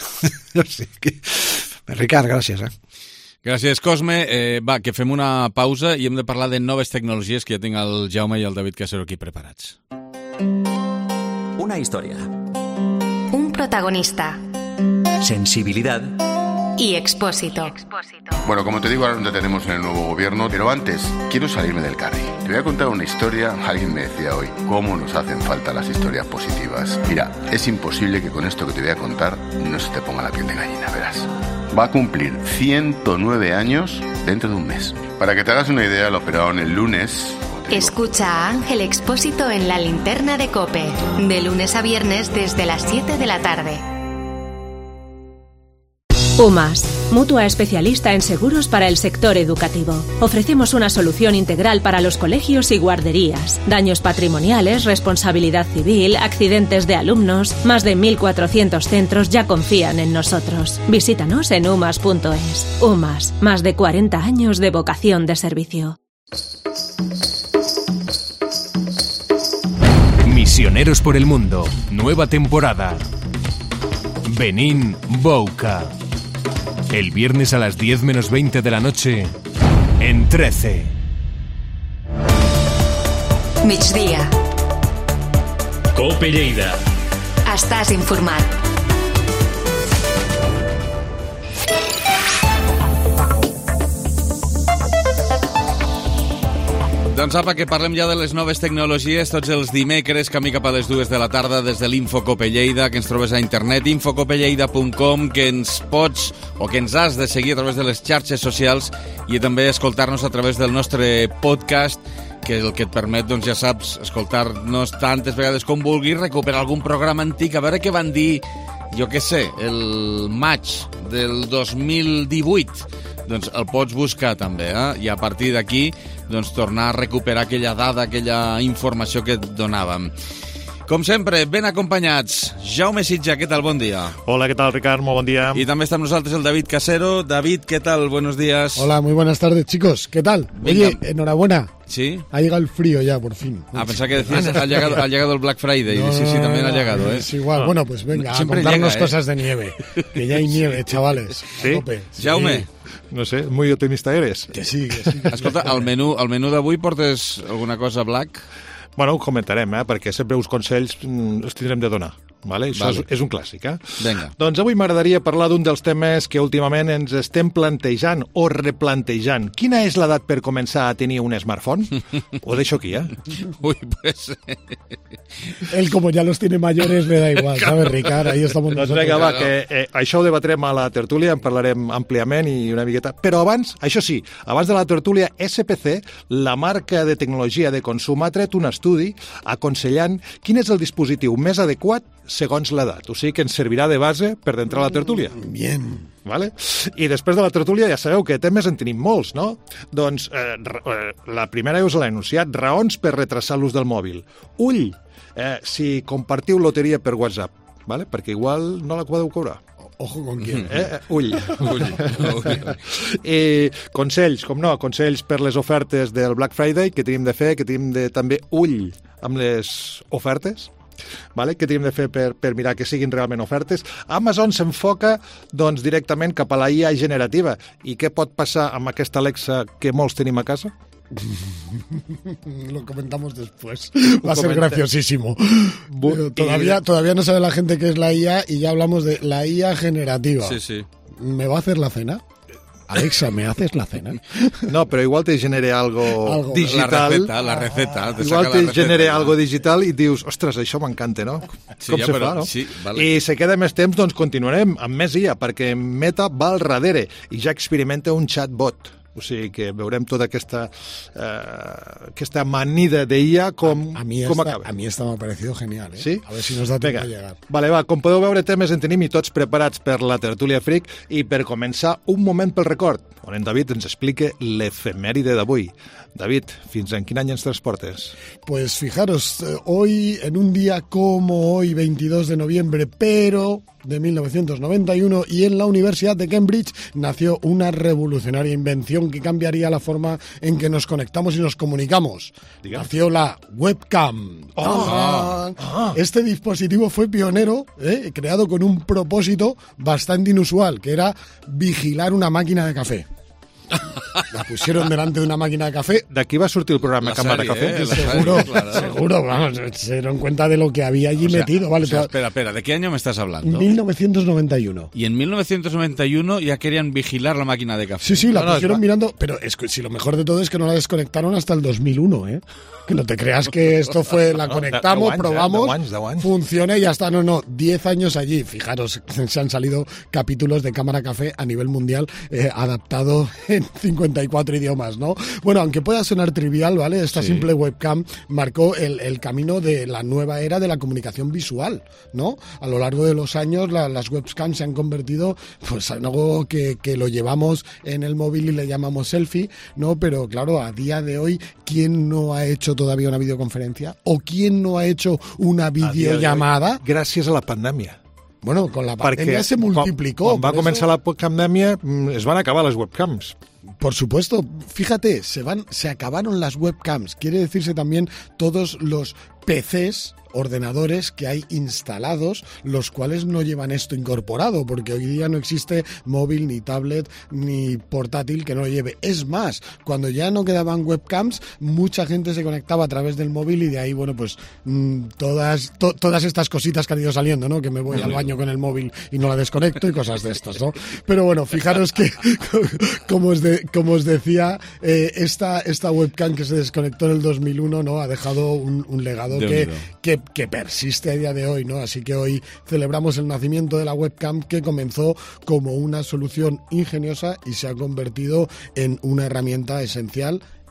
No sé, que... Ricard, gràcies, eh? Gràcies, Cosme. Eh, va, que fem una pausa i hem de parlar de noves tecnologies, que ja tinc el Jaume i el David Casero aquí preparats. Una historia. Un protagonista. Sensibilidad. Y Expósito. Bueno, como te digo, ahora nos detenemos en el nuevo gobierno, pero antes quiero salirme del carril. Te voy a contar una historia. Alguien me decía hoy, ¿cómo nos hacen falta las historias positivas? Mira, es imposible que con esto que te voy a contar no se te ponga la piel de gallina, verás. Va a cumplir ciento nueve años dentro de un mes. Para que te hagas una idea, lo operaron el lunes. Escucha a Ángel Expósito en La Linterna de COPE, de lunes a viernes desde las siete de la tarde. UMAS, mutua especialista en seguros para el sector educativo. Ofrecemos una solución integral para los colegios y guarderías. Daños patrimoniales, responsabilidad civil, accidentes de alumnos. Más de mil cuatrocientos centros ya confían en nosotros. Visítanos en umas punto es. UMAS, más de cuarenta años de vocación de servicio. Misioneros por el Mundo, nueva temporada. Benín Bouka. El viernes a las diez menos veinte de la noche, en trece. Migdia. Cope Lleida. Estàs informat. Doncs apa, que parlem ja de les noves tecnologies tots els dimecres, camí cap a les dues de la tarda des de l'Infocope Lleida, que ens trobes a internet, infocopelleida punt com, que ens pots o que ens has de seguir a través de les xarxes socials i també escoltar-nos a través del nostre podcast, que és el que et permet, doncs ja saps, escoltar-nos tantes vegades com vulguis, recuperar algun programa antic, a veure què van dir, jo què sé, el maig del dos mil divuit, doncs el pots buscar també, eh? I a partir d'aquí doncs tornar a recuperar aquella dada, aquella informació que et donàvem. Com sempre, ben acompanyats. Jaume Sitja, què tal? Bon dia. Hola, ¿qué tal, Ricard? Muy buen día. Y también está con nosotros el David Casero. David, ¿qué tal? Buenos días. Hola, muy buenas tardes, chicos. ¿Qué tal? Venga. Oye, enhorabuena. ¿Sí? Ha llegado el frío ya, por fin. Ah, pensaba que decías, ha llegado, ha llegado el Black Friday. No, sí, sí, también no, ha llegado, ¿eh? Es igual. No. Bueno, pues venga, Siempre a contarnos llega, ¿eh? cosas de nieve. Que ya hay nieve, chavales. ¿Sí? A tope. Jaume. Sí. No sé, muy optimista eres. Que sí, que sí. Que Escolta, al menú, al menú d'avui portes alguna cosa black? Bueno, ho comentarem, eh? Perquè sempre uns consells mm, els tindrem de donar. Vale? Això Vale. és, és un clàssic, eh? Vinga. Doncs avui m'agradaria parlar d'un dels temes que últimament ens estem plantejant o replantejant. Quina és l'edat per començar a tenir un smartphone? Ho deixo aquí, eh? Uy, pues... Él, como ya los tiene mayores, le da igual, ¿sabes, Ricard? Ahí estamos Doncs nosotros. vinga, va, que eh, això ho debatrem a la tertúlia, en parlarem àmpliament i una miqueta. Però abans, això sí, abans de la tertúlia, S P C, la marca de tecnologia de consum, ha tret un estudi aconsellant quin és el dispositiu més adequat segons l'edat. O sigui que ens servirà de base per d'entrar a la tertúlia. Bien. Vale? I després de la tertúlia ja sabeu que temes en tenim molts, no? Doncs eh, eh, la primera ja us l'he anunciat, raons per retrasar l'ús del mòbil. Ull, eh, si compartiu loteria per WhatsApp, vale? Perquè igual no la podeu cobrar. Ojo con quién. Eh, eh, ull. ull. I consells, com no, consells per les ofertes del Black Friday, que tenim de fer, que tenim de també ull amb les ofertes. Vale? Què tenim de fer per, per mirar que siguin realment ofertes? Amazon s'enfoca doncs, directament cap a la I A generativa. I què pot passar amb aquesta Alexa que molts tenim a casa? Lo comentamos después. Lo Va a ser comentem. graciosísimo. Pero todavía, todavía no sabe la gente qué es la I A y ya hablamos de la I A generativa. Sí, sí. ¿Me va a hacer la cena? Alexa, ¿me haces la cena? No, però igual te genere algo, Algo. digital. La receta, la receta. Te Igual saca te la receta. genere algo digital i dius, ostres, això m'encanta, no? Sí, Com ja, se però- fa, no? sí, vale. I se queda més temps, doncs continuarem amb més I A, perquè Meta va al darrere i ja experimenta un chatbot. O sigui que veurem tota aquesta, eh, aquesta amanida de I A com, A mí, com esta, acaba. a mí esta me ha parecido genial, ¿eh? Sí? A ver si nos da tiempo Vinga. a llegar. Vale, va, com podeu veure, temes en tenim i tots preparats per la tertúlia fric i per començar un moment pel record, on en David ens explique l'efemèride d'avui. David, fins en quin any ens transportes? Pues fijaros, eh, hoy, en un día como hoy, veintidós de noviembre, pero de mil novecientos noventa y uno, y en la Universidad de Cambridge nació una revolucionaria invención que cambiaría la forma en que nos conectamos y nos comunicamos. Diga. Nació la webcam. Ah. ¡Tan! Este dispositivo fue pionero, ¿eh? creado con un propósito bastante inusual, que era vigilar una máquina de café. La pusieron delante de una máquina de café. D'aquí va sortir el programa La Cámara de serie, Café. eh, la Seguro, serie, claro. seguro, vamos, se dieron cuenta de lo que había allí O sea, metido, ¿vale? o sea, Toda- espera, espera, ¿de qué año me estás hablando? mil novecientos noventa y uno. Y en mil novecientos noventa y uno ya querían vigilar la máquina de café. Sí, sí, la No, no, pusieron es- mirando, pero es que si lo mejor de todo es que no la desconectaron hasta el dos mil uno, ¿eh? Que no te creas que esto fue, la No, conectamos, deu anys, eh? probamos, Deu anys, deu anys. funciona y ya está. No, no, diez años allí. Fijaros, se han salido capítulos de Cámara Café a nivel mundial eh, adaptado en cincuenta y cuatro idiomas, ¿no? Bueno, aunque pueda sonar trivial, ¿vale? Esta Sí. simple webcam marcó el, el camino de la nueva era de la comunicación visual, ¿no? A lo largo de los años la- las webcams se han convertido pues en algo que, que lo llevamos en el móvil y le llamamos selfie, ¿no? Pero claro, a día de hoy, ¿quién no ha hecho todavía una videoconferencia? ¿O quién no ha hecho una A dia d'avui, videollamada? Gràcies a la pandèmia. Bueno, con la pandemia se multiplicó. Quan, quan va por eso- començar la pandèmia mm, es van acabar les webcams. Por supuesto, fíjate, se van, se acabaron las webcams. Quiere decirse también todos los P Cs, ordenadores que hay instalados, los cuales no llevan esto incorporado, porque hoy día no existe móvil, ni tablet, ni portátil que no lo lleve. Es más, cuando ya no quedaban webcams, mucha gente se conectaba a través del móvil y de ahí, bueno, pues mmm, todas, to, todas estas cositas que han ido saliendo, ¿no? Que me voy al baño con el móvil y no la desconecto y cosas de estas, ¿no? Pero bueno, fijaros que, como os, de, como os decía, eh, esta, esta webcam que se desconectó en el dos mil uno, ¿no? Ha dejado un, un legado que, que, que persiste a día de hoy, ¿no? Así que hoy celebramos el nacimiento de la webcam, que comenzó como una solución ingeniosa y se ha convertido en una herramienta esencial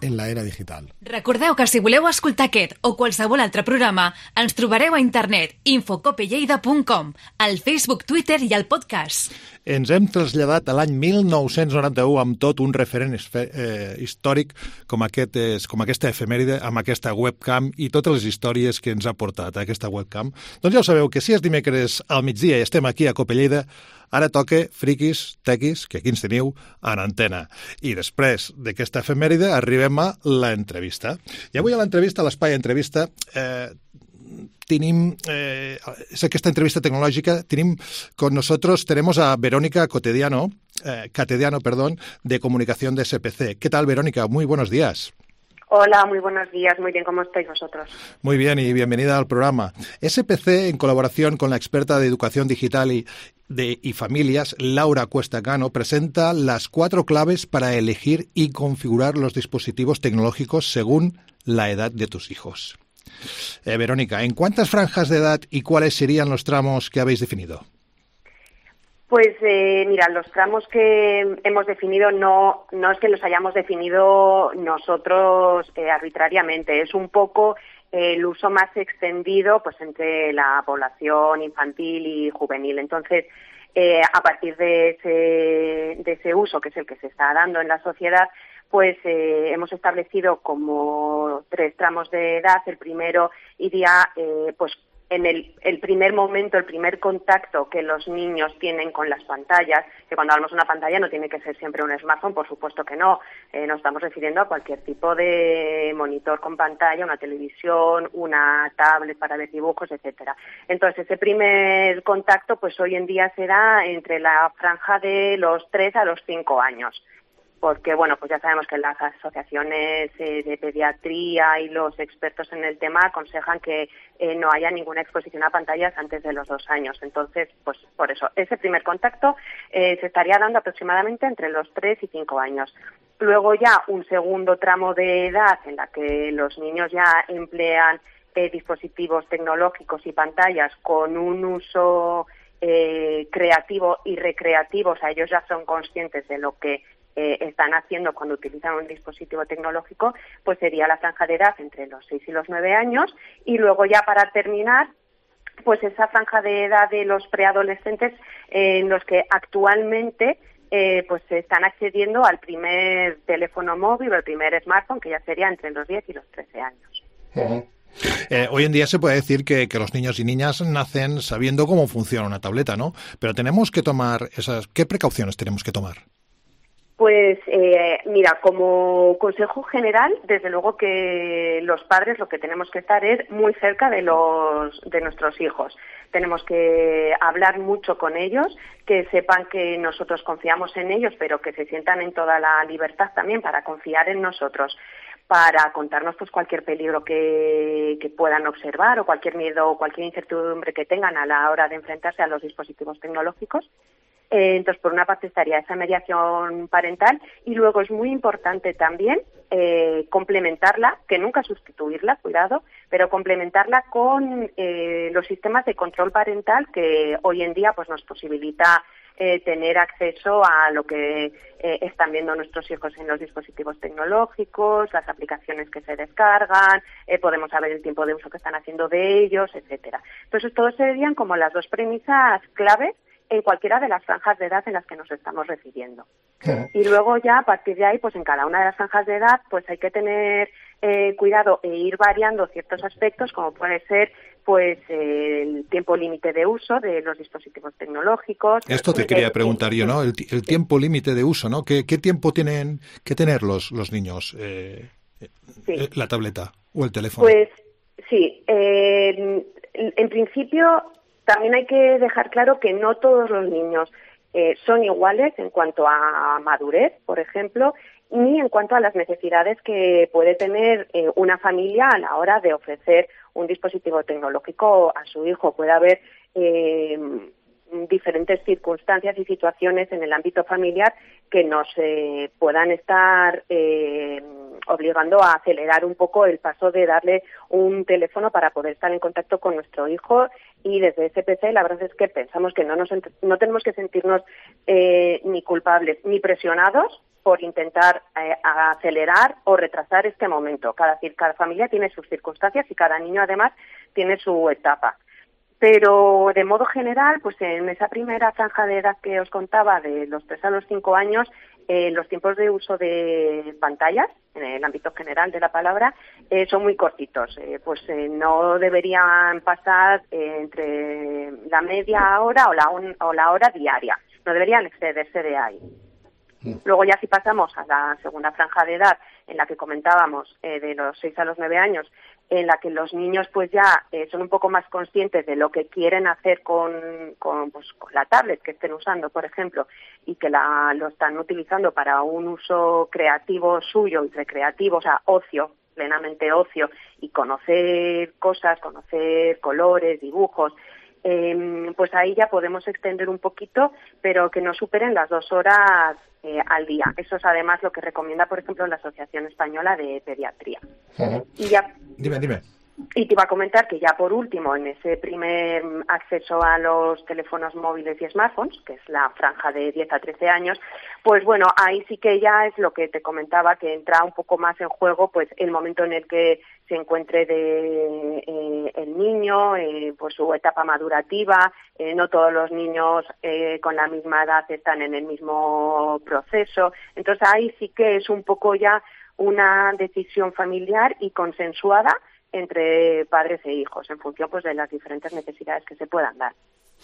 en la era digital. Recordeu que si voleu escoltar aquest o qualsevol altre programa, ens trobareu a internet infocopelleida punt com, al Facebook, Twitter i al podcast. Ens hem traslladat a l'any mil nou-cents noranta-u amb tot un referent eh, històric com, aquest és, com aquesta efemèride, amb aquesta webcam i totes les històries que ens ha portat aquesta webcam. Doncs ja ho sabeu, que si és dimecres al migdia i estem aquí a Copelleida, ara toca friquis, tequis, que aquí ens teniu en antena. I després d'aquesta efemèride arribem a l'entrevista. I avui a l'entrevista, a l'espai entrevista, eh, tenim, eh, es aquesta entrevista tecnológica, tenim con nosotros, tenemos a Verónica Catediano, eh, Catediano, perdón, de Comunicación de S P C. ¿Qué tal, Verónica? Muy buenos días. Hola, muy buenos días. Muy bien, ¿cómo estáis vosotros? Muy bien y bienvenida al programa. S P C, en colaboración con la experta de educación digital y, de, y familias, Laura Cuesta Cano, presenta las cuatro claves para elegir y configurar los dispositivos tecnológicos según la edad de tus hijos. Eh, Verónica, ¿en cuántas franjas de edad y cuáles serían los tramos que habéis definido? Pues eh, mira, los tramos que hemos definido no, no es que los hayamos definido nosotros eh, arbitrariamente, es un poco eh, el uso más extendido pues entre la población infantil y juvenil. Entonces, eh, a partir de ese, de ese uso, que es el que se está dando en la sociedad, pues eh, hemos establecido como tres tramos de edad. El primero iría eh, pues en el, el primer momento, el primer contacto que los niños tienen con las pantallas, que cuando hablamos de una pantalla no tiene que ser siempre un smartphone, por supuesto que no, eh, nos estamos refiriendo a cualquier tipo de monitor con pantalla, una televisión, una tablet para ver dibujos, etcétera. Entonces, ese primer contacto, pues hoy en día será entre la franja de los tres a los cinco años. Porque, bueno, pues ya sabemos que las asociaciones eh, de pediatría y los expertos en el tema aconsejan que eh, no haya ninguna exposición a pantallas antes de los dos años. Entonces, pues por eso, ese primer contacto eh, se estaría dando aproximadamente entre los tres y cinco años. Luego ya un segundo tramo de edad en la que los niños ya emplean eh, dispositivos tecnológicos y pantallas con un uso eh, creativo y recreativo. O sea, ellos ya son conscientes de lo que Eh, están haciendo cuando utilizan un dispositivo tecnológico, pues sería la franja de edad entre los seis y los nueve años. Y luego ya para terminar, pues esa franja de edad de los preadolescentes eh, en los que actualmente eh, pues se están accediendo al primer teléfono móvil o el primer smartphone, que ya sería entre los diez y los trece años. Uh-huh. Eh, hoy en día se puede decir que, que los niños y niñas nacen sabiendo cómo funciona una tableta, ¿no? Pero tenemos que tomar esas... ¿Qué precauciones tenemos que tomar? Pues eh, mira, como consejo general, desde luego que los padres lo que tenemos que estar es muy cerca de los de nuestros hijos. Tenemos que hablar mucho con ellos, que sepan que nosotros confiamos en ellos, pero que se sientan en toda la libertad también para confiar en nosotros, para contarnos pues cualquier peligro que, que puedan observar o cualquier miedo o cualquier incertidumbre que tengan a la hora de enfrentarse a los dispositivos tecnológicos. Eh, entonces, por una parte estaría esa mediación parental y luego es muy importante también eh, complementarla, que nunca sustituirla, cuidado, pero complementarla con eh, los sistemas de control parental que hoy en día pues nos posibilita eh, tener acceso a lo que eh, están viendo nuestros hijos en los dispositivos tecnológicos, las aplicaciones que se descargan, eh, podemos saber el tiempo de uso que están haciendo de ellos, etcétera. Entonces, todos serían como las dos premisas claves en cualquiera de las franjas de edad en las que nos estamos refiriendo. Uh-huh. Y luego ya a partir de ahí, pues en cada una de las franjas de edad, pues hay que tener eh, cuidado e ir variando ciertos aspectos, como puede ser pues eh, el tiempo límite de uso de los dispositivos tecnológicos. Esto te quería preguntar yo, ¿no? El, el tiempo límite de uso, ¿no? ¿Qué, qué tiempo tienen que tener los, los niños eh, sí. la tableta o el teléfono? Pues sí, eh, en principio también hay que dejar claro que no todos los niños eh, son iguales en cuanto a madurez, por ejemplo, ni en cuanto a las necesidades que puede tener eh, una familia a la hora de ofrecer un dispositivo tecnológico a su hijo. Puede haber eh, diferentes circunstancias y situaciones en el ámbito familiar que no se puedan estar eh, obligando a acelerar un poco el paso de darle un teléfono para poder estar en contacto con nuestro hijo. Y desde S P C la verdad es que pensamos que no nos no tenemos que sentirnos eh, ni culpables ni presionados por intentar eh, acelerar o retrasar este momento. Cada, cada familia tiene sus circunstancias y cada niño además tiene su etapa. Pero de modo general, pues en esa primera franja de edad que os contaba, de los tres a los cinco años, eh, los tiempos de uso de pantallas, en el ámbito general de la palabra, eh, son muy cortitos. Eh, pues eh, no deberían pasar eh, entre la media hora o la, un, o la hora diaria. No deberían excederse de ahí. Luego ya si pasamos a la segunda franja de edad, en la que comentábamos eh, de los seis a los nueve años, en la que los niños pues ya eh, son un poco más conscientes de lo que quieren hacer con, con, pues, con la tablet que estén usando, por ejemplo, y que la, lo están utilizando para un uso creativo suyo y recreativo, o sea, ocio, plenamente ocio, y conocer cosas, conocer colores, dibujos, eh, pues ahí ya podemos extender un poquito, pero que no superen las dos horas eh, al día. Eso es además lo que recomienda, por ejemplo, la Asociación Española de Pediatría. Uh-huh. Y ya, dime, dime. Y te iba a comentar que ya por último, en ese primer acceso a los teléfonos móviles y smartphones, que es la franja de diez a trece años, pues bueno, ahí sí que ya es lo que te comentaba, que entra un poco más en juego pues el momento en el que se encuentre de, eh, el niño, eh, pues su etapa madurativa. Eh, no todos los niños eh, con la misma edad están en el mismo proceso. Entonces ahí sí que es un poco ya una decisión familiar y consensuada entre padres e hijos, en función pues de las diferentes necesidades que se puedan dar.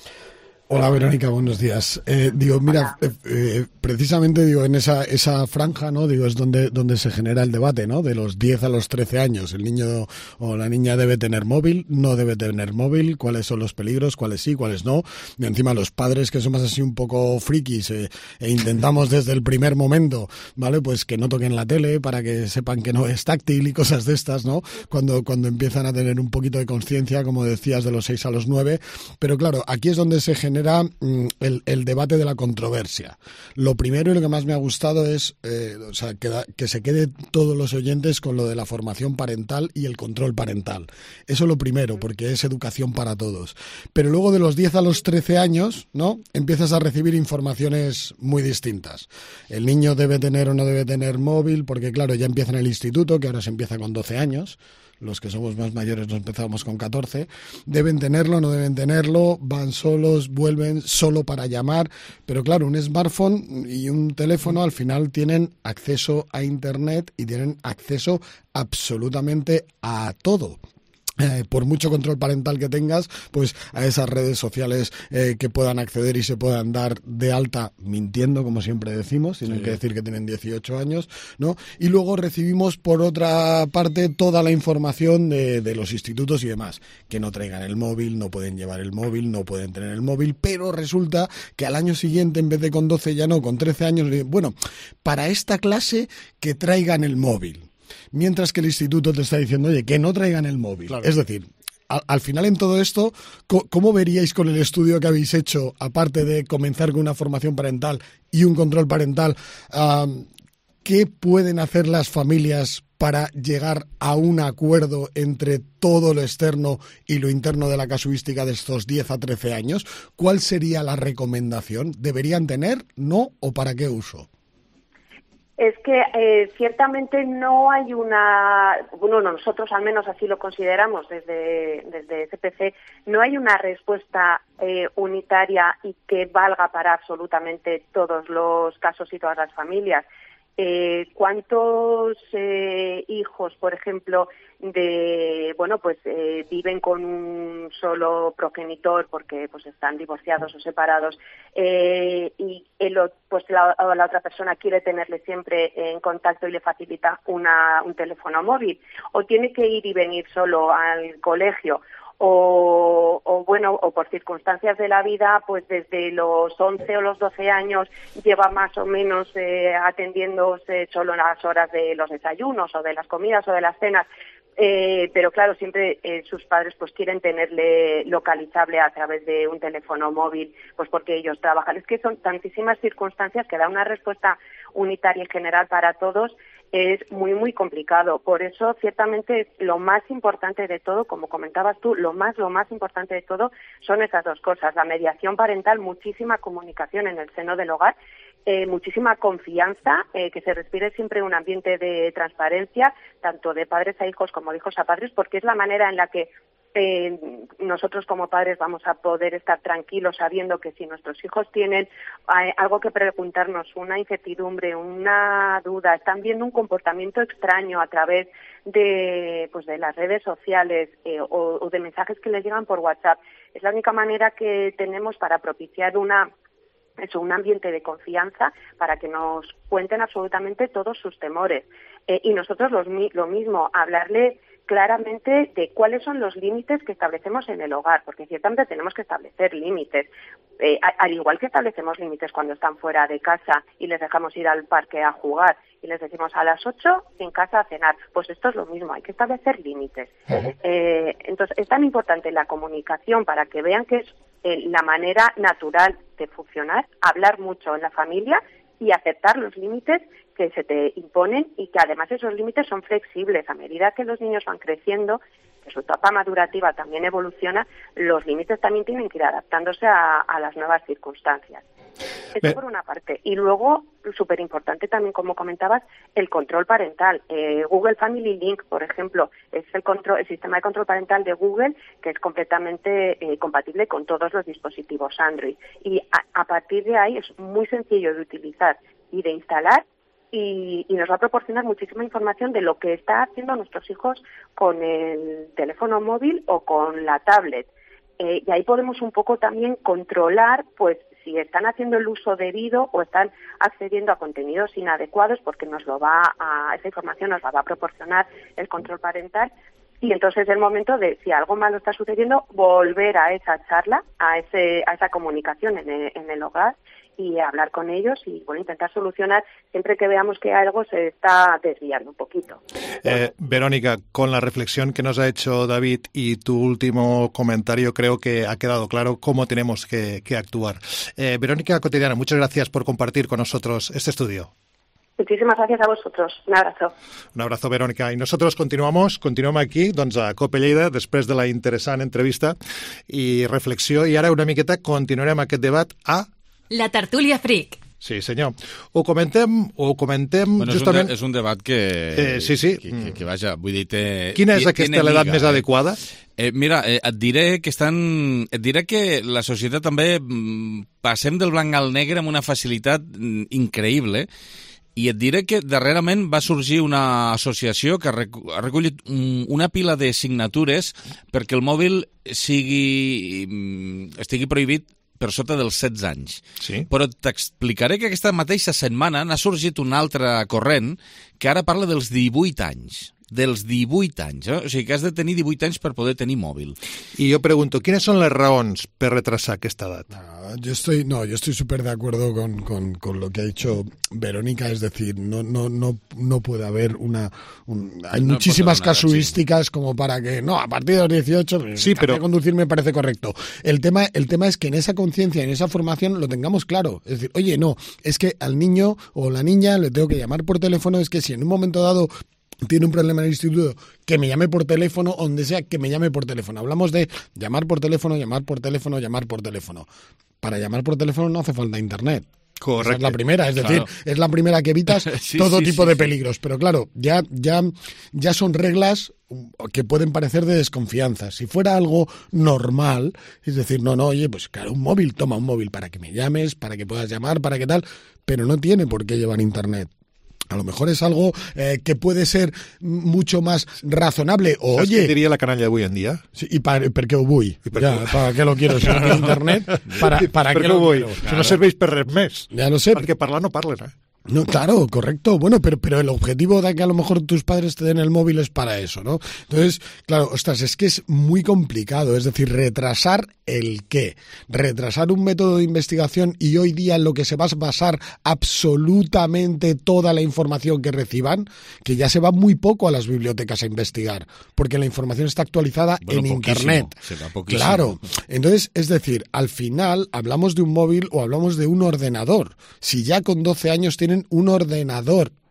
Hola Verónica, buenos días. Eh, digo, mira, eh, eh, precisamente digo en esa esa franja, ¿no? Digo, es donde donde se genera el debate, ¿no? De los diez a los trece años, el niño o la niña debe tener móvil, no debe tener móvil, cuáles son los peligros, cuáles sí, cuáles no. Y encima los padres que somos así un poco frikis eh, e intentamos desde el primer momento, ¿vale? Pues que no toquen la tele para que sepan que no es táctil y cosas de estas, ¿no? Cuando cuando empiezan a tener un poquito de conciencia, como decías, de los seis a los nueve. Pero claro, aquí es donde se genera El, el debate de la controversia. Lo primero y lo que más me ha gustado es eh, o sea, que, que se quede todos los oyentes con lo de la formación parental y el control parental. Eso es lo primero, porque es educación para todos. Pero luego de los diez a los trece años, ¿no? Empiezas a recibir informaciones muy distintas. El niño debe tener o no debe tener móvil, porque claro, ya empieza en el instituto, que ahora se empieza con doce años. Los que somos más mayores nos empezamos con catorce, deben tenerlo, no deben tenerlo, van solos, vuelven solo para llamar, pero claro, un smartphone y un teléfono al final tienen acceso a internet y tienen acceso absolutamente a todo. Eh, por mucho control parental que tengas, pues a esas redes sociales eh, que puedan acceder y se puedan dar de alta mintiendo, como siempre decimos, tienen sí. que decir que tienen dieciocho años, ¿no? Y luego recibimos por otra parte toda la información de, de los institutos y demás, que no traigan el móvil, no pueden llevar el móvil, no pueden tener el móvil, pero resulta que al año siguiente, en vez de con doce ya no, con trece años, bueno, para esta clase que traigan el móvil. Mientras que el instituto te está diciendo, oye, que no traigan el móvil. Claro. Es decir, al, al final en todo esto, ¿cómo veríais con el estudio que habéis hecho, aparte de comenzar con una formación parental y un control parental, um, qué pueden hacer las familias para llegar a un acuerdo entre todo lo externo y lo interno de la casuística de estos diez a trece años? ¿Cuál sería la recomendación? ¿Deberían tener, no o para qué uso? Es que eh, ciertamente no hay una, bueno, nosotros al menos así lo consideramos desde, desde S P C, no hay una respuesta eh, unitaria y que valga para absolutamente todos los casos y todas las familias. Eh, ¿Cuántos eh, hijos, por ejemplo, de bueno pues eh, viven con un solo progenitor porque pues están divorciados o separados eh, y el, pues la, la otra persona quiere tenerle siempre en contacto y le facilita una, un teléfono móvil, o tiene que ir y venir solo al colegio, O, o bueno, o por circunstancias de la vida, pues desde los once o los doce años lleva más o menos eh, atendiéndose solo en las horas de los desayunos o de las comidas o de las cenas. Eh, pero claro, siempre eh, sus padres pues quieren tenerle localizable a través de un teléfono móvil, pues porque ellos trabajan. Es que son tantísimas circunstancias que da una respuesta unitaria y general para todos es muy, muy complicado. Por eso, ciertamente, lo más importante de todo, como comentabas tú, lo más, lo más importante de todo son esas dos cosas. La mediación parental, muchísima comunicación en el seno del hogar, eh, muchísima confianza, eh, que se respire siempre un ambiente de transparencia, tanto de padres a hijos como de hijos a padres, porque es la manera en la que Eh, nosotros como padres vamos a poder estar tranquilos sabiendo que si nuestros hijos tienen eh, algo que preguntarnos, una incertidumbre, una duda, están viendo un comportamiento extraño a través de pues de las redes sociales eh, o, o de mensajes que les llegan por WhatsApp, es la única manera que tenemos para propiciar una eso, un ambiente de confianza para que nos cuenten absolutamente todos sus temores. Eh, y nosotros los, lo mismo, hablarle claramente de cuáles son los límites que establecemos en el hogar, porque ciertamente tenemos que establecer límites, eh, al igual que establecemos límites cuando están fuera de casa y les dejamos ir al parque a jugar y les decimos a las ocho en casa a cenar, pues esto es lo mismo, hay que establecer límites. Uh-huh. Eh, entonces es tan importante la comunicación para que vean que es eh, la manera natural de funcionar, hablar mucho en la familia y aceptar los límites que se te imponen y que además esos límites son flexibles. A medida que los niños van creciendo, que su etapa madurativa también evoluciona, los límites también tienen que ir adaptándose a, a las nuevas circunstancias. Eso Bien. Por una parte. Y luego, súper importante también, como comentabas, el control parental. Eh, Google Family Link, por ejemplo, es el, control, el sistema de control parental de Google que es completamente eh, compatible con todos los dispositivos Android. Y a, a partir de ahí es muy sencillo de utilizar y de instalar. Y, y nos va a proporcionar muchísima información de lo que está haciendo nuestros hijos con el teléfono móvil o con la tablet. Eh, y ahí podemos un poco también controlar, pues, si están haciendo el uso debido o están accediendo a contenidos inadecuados, porque nos lo va a, esa información nos la va a proporcionar el control parental. Y entonces es el momento de, si algo malo está sucediendo, volver a esa charla, a ese, a esa comunicación en el, en el hogar y hablar con ellos y bueno, intentar solucionar siempre que veamos que algo se está desviando un poquito. Eh, Verónica, con la reflexión que nos ha hecho David y tu último comentario, creo que ha quedado claro cómo tenemos que, que actuar. Eh, Verónica Cotidiana, muchas gracias por compartir con nosotros este estudio. Muchísimas gracias a vosotros. Un abrazo. Un abrazo, Verónica. I nosaltres continuamos, continuem aquí, doncs, a Cope Lleida, després de la interessant entrevista i reflexió, i ara una miqueta continuarem aquest debat a... La tertúlia Freak. Sí, senyor. Ho comentem, ho comentem bueno, justament... És un, de, és un debat que... Eh, sí, sí. Que, que, que vaja, vull dir... Té, Quina és aquesta l'edat més adequada? Eh, mira, eh, et diré que estan... Et diré que la societat també passem del blanc al negre amb una facilitat increïble. I et diré que darrerament va sorgir una associació que ha recollit una pila de signatures perquè el mòbil sigui, estigui prohibit per sota dels setze anys. Sí. Però t'explicaré que aquesta mateixa setmana n'ha sorgit un altre corrent que ara parla dels divuit anys. Dels divuit anys. Eh? O sigui que has de tenir divuit anys per poder tenir mòbil. Y yo pregunto, ¿quiénes son las razones para retrasar esta edad? No, yo estoy, no, yo estoy súper de acuerdo con, con, con lo que ha dicho Verónica, es decir, no, no, no, no puede haber una... Un, hay no muchísimas casuísticas sí. como para que, no, a partir de los dieciocho, sí, pero conducir me parece correcto. El tema, el tema es que en esa conciencia, en esa formación lo tengamos claro. Es decir, oye, no, es que al niño o la niña le tengo que llamar por teléfono, es que si en un momento dado tiene un problema en el instituto, que me llame por teléfono, donde sea, que me llame por teléfono. Hablamos de llamar por teléfono, llamar por teléfono, llamar por teléfono. Para llamar por teléfono no hace falta internet. Correcto. Esa es la primera, es decir, claro. es la primera que evitas sí, todo sí, tipo sí, de sí. peligros. Pero claro, ya, ya, ya son reglas que pueden parecer de desconfianza. Si fuera algo normal, es decir, no, no, oye, pues claro, un móvil, toma un móvil para que me llames, para que puedas llamar, para que tal, pero no tiene por qué llevar internet. A lo mejor es algo eh, que puede ser mucho más razonable. O, ¿Sabes oye, qué diría la canalla hoy en día? Sí, ¿y para, per qué ho vull? Per Ja, ¿para qué lo quiero? Si no hay internet, ¿para, para per qué què lo ho vull? quiero? Si Claro. no serveix per res més. Ya lo sé. Perquè parlar no parlen, eh? No, claro, correcto. Bueno, pero, pero el objetivo de que a lo mejor tus padres te den el móvil es para eso, ¿no? Entonces, claro, ostras, es que es muy complicado. Es decir, retrasar el qué. Retrasar un método de investigación y hoy día en lo que se va a basar absolutamente toda la información que reciban, que ya se va muy poco a las bibliotecas a investigar, porque la información está actualizada bueno, en poquísimo, Internet. se va poquísimo. Claro. Entonces, es decir, al final hablamos de un móvil o hablamos de un ordenador. Si ya con doce años tienen un ordenador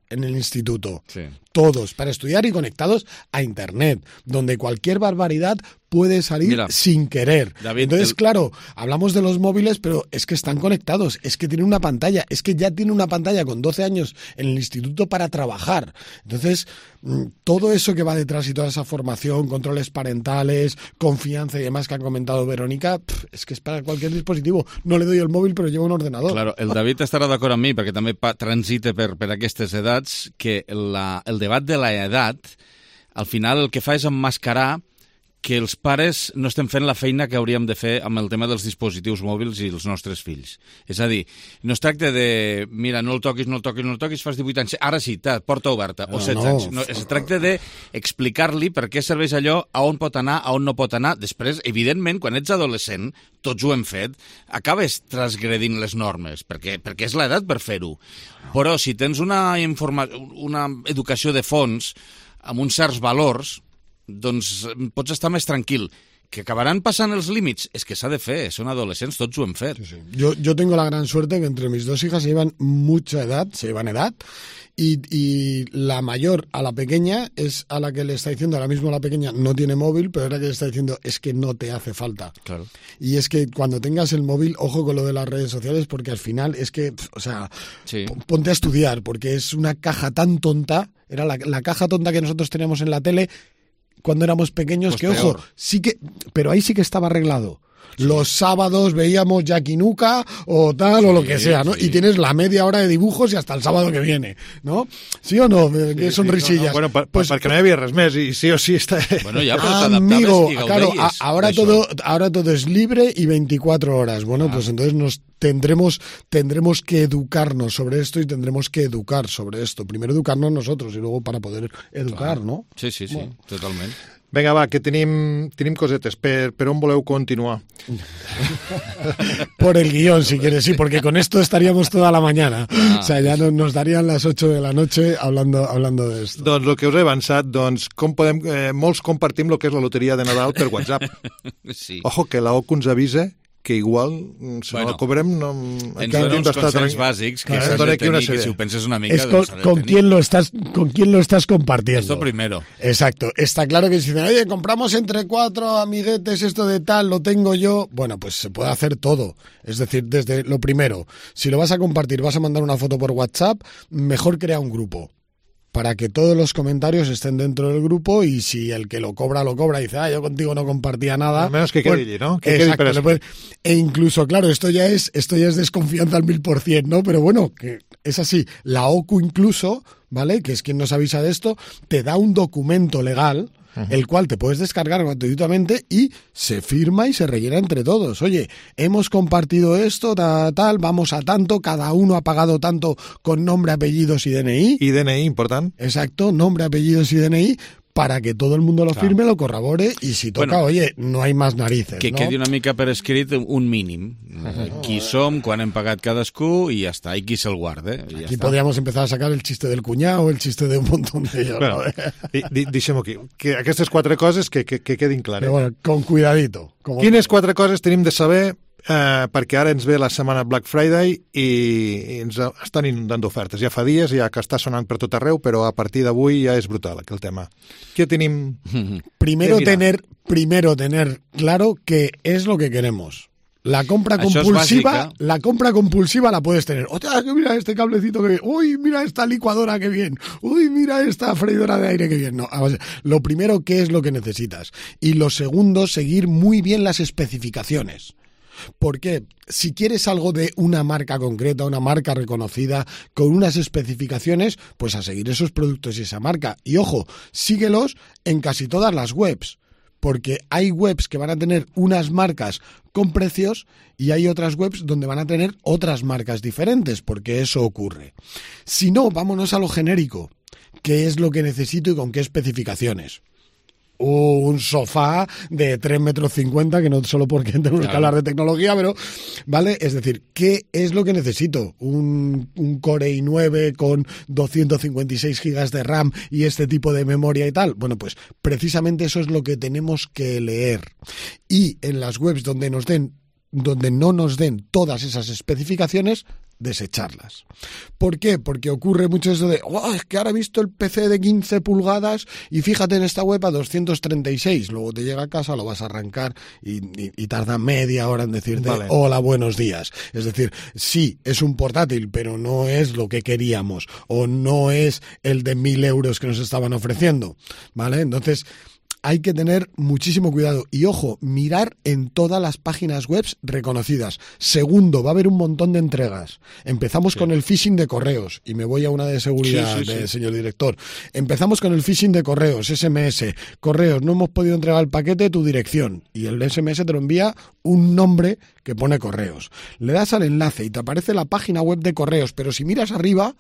en el instituto. Sí. Todos, para estudiar y conectados a Internet, donde cualquier barbaridad puede salir Mira, sin querer. David, Entonces, el... claro, hablamos de los móviles, pero es que están conectados, es que tienen una pantalla, es que ya tiene una pantalla con doce años en el instituto para trabajar. Entonces, todo eso que va detrás y toda esa formación, controles parentales, confianza y demás que ha comentado Verónica, pff, es que es para cualquier dispositivo. No le doy el móvil, però llevo un ordenador. Claro, el David estarà d'acord amb mi, perquè també pa, transita per, per aquestes edats, que la, el debat de l'edat, al final el que fa és emmascarar que els pares no estem fent la feina que hauríem de fer amb el tema dels dispositius mòbils i els nostres fills. És a dir, no es tracta de, mira, no el toquis, no el toquis, no el toquis, fas divuit anys, ara sí, ta, porta oberta, o setze anys. No, es tracta d'explicar-li per què serveix allò, a on pot anar, a on no pot anar. Després, evidentment, quan ets adolescent, tots ho hem fet, acabes transgredint les normes, perquè, perquè és l'edat per fer-ho. Però si tens una, informa una educació de fons amb uns certs valors, doncs pots estar més tranquil. Que acabaran pasant els límits, és que s'ha de fer, són adolescents, tots ho hem fet. Sí, sí. Yo, yo tengo la gran suerte que entre mis dos hijas se llevan mucha edad, se llevan edad, y, y la mayor a la pequeña es a la que le está diciendo, ahora mismo la pequeña no tiene móvil, pero ahora que le está diciendo es que no te hace falta. Claro. Y es que cuando tengas el móvil, ojo con lo de las redes sociales, porque al final es que, o sea, sí. ponte a estudiar, porque es una caja tan tonta, era la, la caja tonta que nosotros teníamos en la tele cuando éramos pequeños, pues que peor. ojo, sí que, pero ahí sí que estaba arreglado. Los sábados veíamos Jackie Nuka o tal, sí, o lo que sea, ¿no? Sí. Y tienes la media hora de dibujos y hasta el sábado que viene, ¿no? ¿Sí o no? Sí, que son sí, risillas. No, no. Bueno, pa, pues, perquè no hi havia res més i sí o sí està... Bueno, ja, però amigo, i claro, a, ahora, todo, ahora todo es libre y veinticuatro horas. Bueno, ah. pues entonces nos tendremos, tendremos que educarnos sobre esto y tendremos que educar sobre esto. Primero educarnos nosotros y luego para poder educar, claro. ¿no? Sí, sí, sí, bueno. Totalment. Vinga, va, que tenim, tenim cosetes. Per, per on voleu continuar? Por el guión, si quieres, sí, porque con esto estaríamos toda la mañana. Ah, o sea, ya no, nos darían las ocho de la noche hablando, hablando de esto. Doncs el que us he avançat, doncs, com podem, eh, molts compartim el que és la loteria de Nadal per WhatsApp. Sí. Ojo, que la O C U ens avisa que igual, si bueno, no la cobrem... No, ens dona uns consens bàsics que s'han de tenir, que si ho penses una mica... Es con, con, quién lo estás, con quién lo estás compartiendo. Esto primero. Exacto. Está claro que si dicen, oye, compramos entre cuatro amiguetes esto de tal, lo tengo yo... Bueno, pues se puede hacer todo. Es decir, desde lo primero, si lo vas a compartir, vas a mandar una foto por WhatsApp, mejor crea un grupo. Para que todos los comentarios estén dentro del grupo y si el que lo cobra, lo cobra y dice, ah, yo contigo no compartía nada... Al menos que quede allí, ¿no? Que exacto, quede puede, e incluso, claro, esto ya es esto ya es desconfianza al mil por cien, ¿no? Pero bueno, que es así. La O C U incluso, ¿vale? Que es quien nos avisa de esto, te da un documento legal... Uh-huh. El cual te puedes descargar gratuitamente y se firma y se rellena entre todos. Oye, hemos compartido esto, tal, tal, vamos a tanto, cada uno ha pagado tanto con nombre, apellidos y D N I. Y D N I, importante. Exacto, nombre, apellidos y D N I, para que todo el mundo lo firme, claro. Lo corrobore y si toca, bueno, oye, no hay más narices. Que ¿no? quedi una mica per escrit un mínim. Uh-huh. Qui som, quan hem pagat cadascú i ja està, i qui se'l guarda. Ja aquí està. Podríamos empezar a sacar el chiste del cuñado, el chiste de un montón de ellos. Bueno, ¿no? di, di, deixem-ho aquí. Que aquestes quatre coses que, que, que quedin clares. Pero bueno, con cuidadito. Como... Quines quatre coses tenim de saber eh, perquè ara ens ve la setmana Black Friday i, i ens estan inundant d'ofertes. Ja fa dies, ja que està sonant per tot arreu, però a partir d'avui ja és brutal aquell tema. Què tenim? Primero tener, primero tener claro qué es lo que queremos. La compra compulsiva, la compra compulsiva la puedes tener. ¡Ostras, que mira este cablecito que bien! ¡Uy, mira esta licuadora que bien! ¡Uy, mira esta freidora de aire que bien! No, lo primero, ¿qué es lo que necesitas? Y lo segundo, seguir muy bien las especificaciones. Porque si quieres algo de una marca concreta, una marca reconocida, con unas especificaciones, pues a seguir esos productos y esa marca. Y ojo, síguelos en casi todas las webs. Porque hay webs que van a tener unas marcas con precios y hay otras webs donde van a tener otras marcas diferentes, porque eso ocurre. Si no, vámonos a lo genérico. ¿Qué es lo que necesito y con qué especificaciones? Un sofá de tres metros cincuenta, que no solo porque tenemos claro. que hablar de tecnología, pero, ¿vale? Es decir, ¿qué es lo que necesito? Un, un Core i nueve con doscientos cincuenta y seis gigas de RAM y este tipo de memoria y tal. Bueno, pues precisamente eso es lo que tenemos que leer. Y en las webs donde nos den, donde no nos den todas esas especificaciones, desecharlas. ¿Por qué? Porque ocurre mucho eso de, oh, es que ahora he visto el P C de quince pulgadas y fíjate en esta web a doscientos treinta y seis, luego te llega a casa, lo vas a arrancar y, y, y tarda media hora en decirte, vale, hola, buenos días. Es decir, sí, es un portátil, pero no es lo que queríamos, o no es el de mil euros que nos estaban ofreciendo, ¿vale? Entonces, hay que tener muchísimo cuidado. Y ojo, mirar en todas las páginas web reconocidas. Segundo, va a haber un montón de entregas. Empezamos sí. con el phishing de correos. Y me voy a una de seguridad, sí, sí, de, sí. señor director. Empezamos con el phishing de correos, S M S. Correos, no hemos podido entregar el paquete, tu dirección. Y el S M S te lo envía un nombre que pone correos. Le das al enlace y te aparece la página web de correos. Pero si miras arriba,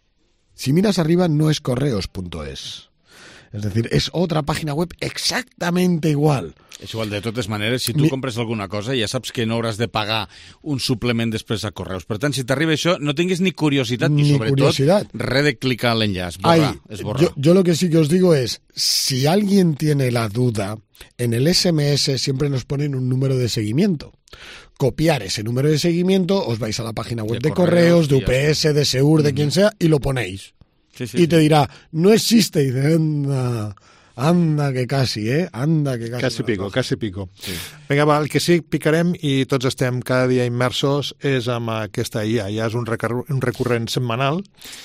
si miras arriba no es correos punto es. Es decir, és otra página web exactamente igual. És igual, de totes maneres, si tu Mi... compres alguna cosa ja saps que no hauràs de pagar un suplement després a correus. Per tant, si t'arriba això, no tinguis ni curiositat ni, ni sobretot, curiosidad. Res de clicar al enllaç. Borrar, Ay, es borrar. Yo, yo lo que sí que os digo es, si alguien tiene la duda, en el S M S siempre nos ponen un número de seguimiento. Copiar ese número de seguimiento, os vais a la página web de, de correos, correos, de U P S, de Seur, de uh-huh. quien sea, y lo ponéis. Sí, sí, y te sí. dirá, no existe, y dice, anda, anda que casi, eh? Anda que casi. Casi pico, casi pico. Sí. Vinga, va, el que sí picarem, i tots estem cada dia immersos, és amb aquesta I A. Ja és un, recur un recurrent setmanal,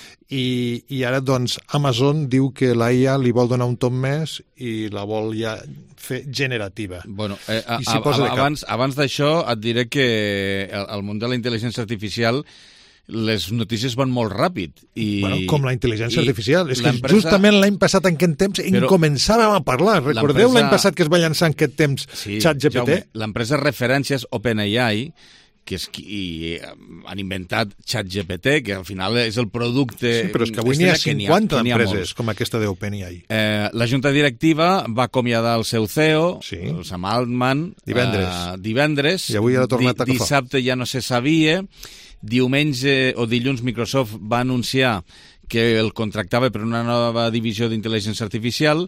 i, i ara, doncs, Amazon diu que la I A li vol donar un tom més i la vol ja fer generativa. Bueno, eh, a, I si a, abans, abans d'això et diré que el, el món de la intel·ligència artificial les notícies van molt ràpid. I, bueno, com la intel·ligència artificial. És que justament l'any passat en aquest temps en començàvem a parlar. Recordeu l'any passat que es va llançar en aquest temps sí, ChatGPT? L'empresa referències OpenAI, que és qui han inventat ChatGPT, que al final és el producte... Sí, però és que avui n'hi ha cinquanta empreses com aquesta d'OpenAI. Eh, la junta directiva va acomiadar el seu C E O, sí. el Sam Altman, divendres. Eh, divendres. I avui ha tornat a agafar. Dissabte ja no se sabia. Diumenge o dilluns Microsoft va anunciar que el contractava per una nova divisió d'intel·ligència artificial.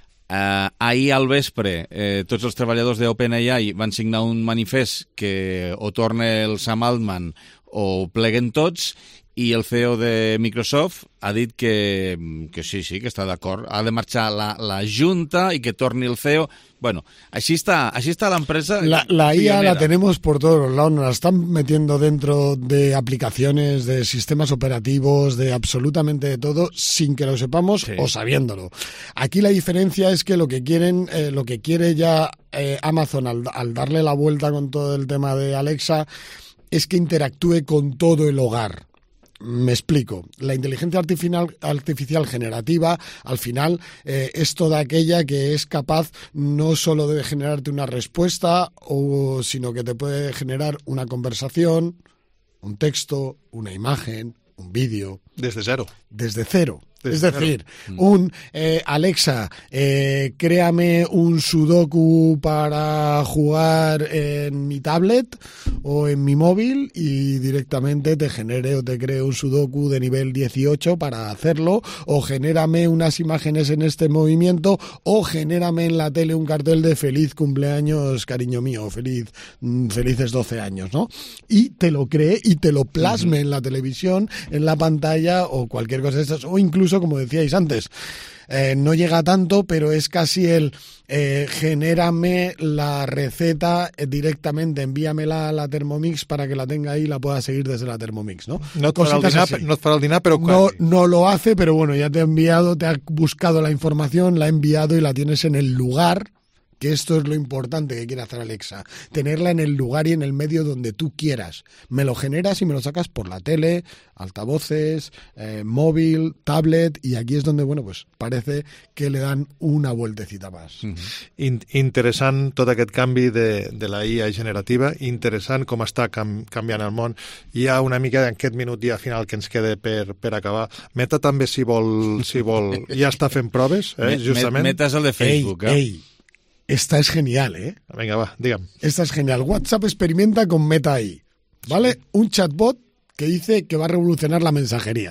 Eh, ahir al vespre eh, tots els treballadors d'OpenAI van signar un manifest que o torna el Sam Altman o pleguen tots, i el C E O de Microsoft ha dit que, que sí, sí, que està d'acord. Ha de marxar la, la junta i que torni el C E O. Bueno, així està, així está la empresa. La, la I A la tenemos por todos lados, nos la están metiendo dentro de aplicaciones, de sistemas operativos, de absolutamente de todo, sin que lo sepamos sí. o sabiéndolo. Aquí la diferencia es que lo que quieren, eh, lo que quiere ya eh, Amazon al, al darle la vuelta con todo el tema de Alexa, es que interactúe con todo el hogar. Me explico. La inteligencia artificial, artificial generativa, al final, eh, es toda aquella que es capaz no solo de generarte una respuesta, o, sino que te puede generar una conversación, un texto, una imagen, un vídeo. Desde cero. Desde cero. Es decir, un eh, Alexa, eh, créame un sudoku para jugar en mi tablet o en mi móvil, y directamente te genere o te cree un sudoku de nivel dieciocho para hacerlo, o genérame unas imágenes en este movimiento, o genérame en la tele un cartel de feliz cumpleaños, cariño mío, feliz, felices doce años, ¿no? Y te lo cree y te lo plasme uh-huh. en la televisión, en la pantalla o cualquier cosa de estas, o incluso, como decíais antes, eh, no llega tanto, pero es casi el eh, genérame la receta eh, directamente, envíamela a la Thermomix para que la tenga ahí y la pueda seguir desde la Thermomix, ¿no? No et farà el dinar, no et farà el dinar, pero no, no lo hace, pero bueno, ya te ha enviado, te ha buscado la información, la ha enviado y la tienes en el lugar. Que esto es lo importante que quiere hacer Alexa, tenerla en el lugar y en el medio donde tú quieras. Me lo generas y me lo sacas por la tele, altavoces, eh, móvil, tablet, y aquí es donde, bueno, pues parece que le dan una vueltecita más. Mm-hmm. In interessant tot aquest canvi de, de la I A generativa, interessant com està cam canviant el món. Hi ha una mica en aquest minut ja final que ens queda per, per acabar. Meta també, si vol, si vol ja està fent proves, eh, justament. Meta és el de Facebook, eh? Ei, ei. Esta es genial, ¿eh? Venga, va, dígame. Esta es genial. WhatsApp experimenta con Meta A I, ¿vale? Sí. Un chatbot que dice que va a revolucionar la mensajería.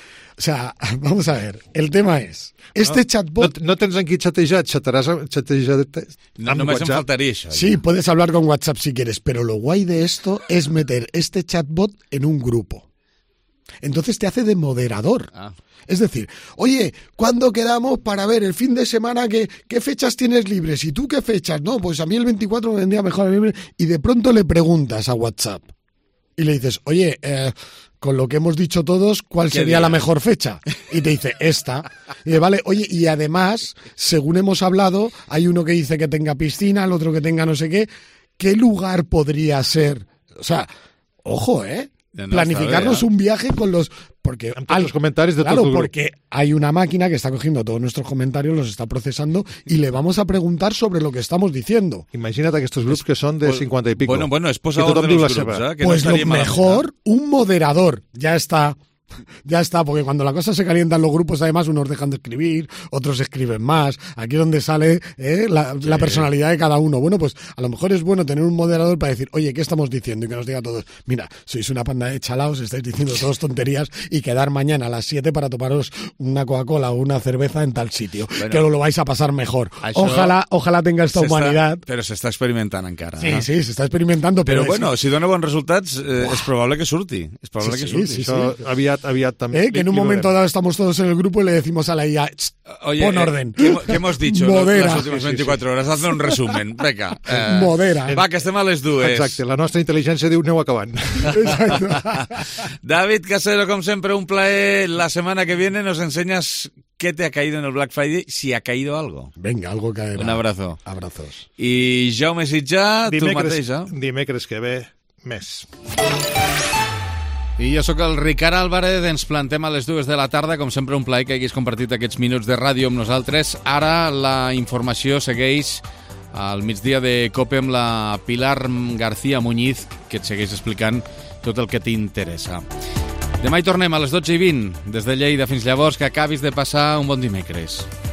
O sea, vamos a ver, el tema es, este no, chatbot... No, no tens en qui xatejar, xataràs xatejar no, només em faltaria això. Sí, puedes hablar con WhatsApp si quieres, pero lo guay de esto es meter este chatbot en un grupo. Entonces te hace de moderador. Ah. Es decir, oye, ¿cuándo quedamos para ver el fin de semana? ¿Qué, qué fechas tienes libres? ¿Y tú qué fechas? No, pues a mí el veinticuatro me vendría mejor. Y de pronto le preguntas a WhatsApp y le dices, oye, eh, con lo que hemos dicho todos, ¿cuál sería día? la mejor fecha? Y te dice, esta. Y dice, vale, oye, y además, según hemos hablado, hay uno que dice que tenga piscina, el otro que tenga no sé qué. ¿Qué lugar podría ser? O sea, ojo, ¿eh? No, planificarnos un viaje con los... Porque hay los comentarios de claro, todo tu porque grupo. Hay una máquina que está cogiendo todos nuestros comentarios, los está procesando y le vamos a preguntar sobre lo que estamos diciendo. Imagínate que estos grupos que son de cincuenta y pico. Bueno, bueno, es posador de los grupos, ¿eh? Que pues no lo mejor, un moderador. Ya está... Ya está, porque cuando la cosa se calienta en los grupos, además, unos dejan de escribir, otros escriben más. Aquí es donde sale ¿eh? la, sí. la personalidad de cada uno. Bueno, pues a lo mejor es bueno tener un moderador para decir, oye, ¿qué estamos diciendo? Y que nos diga a todos, mira, sois una panda de chalaos, estáis diciendo todos tonterías y quedar mañana a las siete para tomaros una Coca-Cola o una cerveza en tal sitio, bueno, que lo vais a pasar mejor. Ojalá ojalá tenga esta humanidad. Está, però s'està experimentant encara. Sí, no? sí, s'està experimentando. Però, però bueno, és... si dona bons resultats, eh, és probable que surti. És probable sí, que surti. Sí, sí, Això sí. aviat, aviat també. Eh, que en un momento dado estamos todos en el grupo y le decimos a la I A, Oye, pon orden. ¿Qué, ¿Qué hemos dicho Modera. las últimas veinticuatro horas? Hazme un resumen. Vinga. Eh, Modera. Va, que estem a les dues. Exacte, la nostra intel·ligència diu aneu acabant. David Casero, com sempre, un plaer. La semana que viene nos enseñas qué te ha caído en el Black Friday, si ha caído algo. Venga, algo caerá. Un abrazo. Abrazos. I Jaume Sitjà, tu mateix, eh? Dimecres que ve, més. I jo sóc el Ricard Álvarez, ens plantem a les dues de la tarda, com sempre un plaer que haguis compartit aquests minuts de ràdio amb nosaltres. Ara la informació segueix al migdia de COPE amb la Pilar García Muñiz, que et segueix explicant tot el que t'interessa. Demà hi tornem a les dotze i vint, des de Lleida. Fins llavors, que acabis de passar un bon dimecres.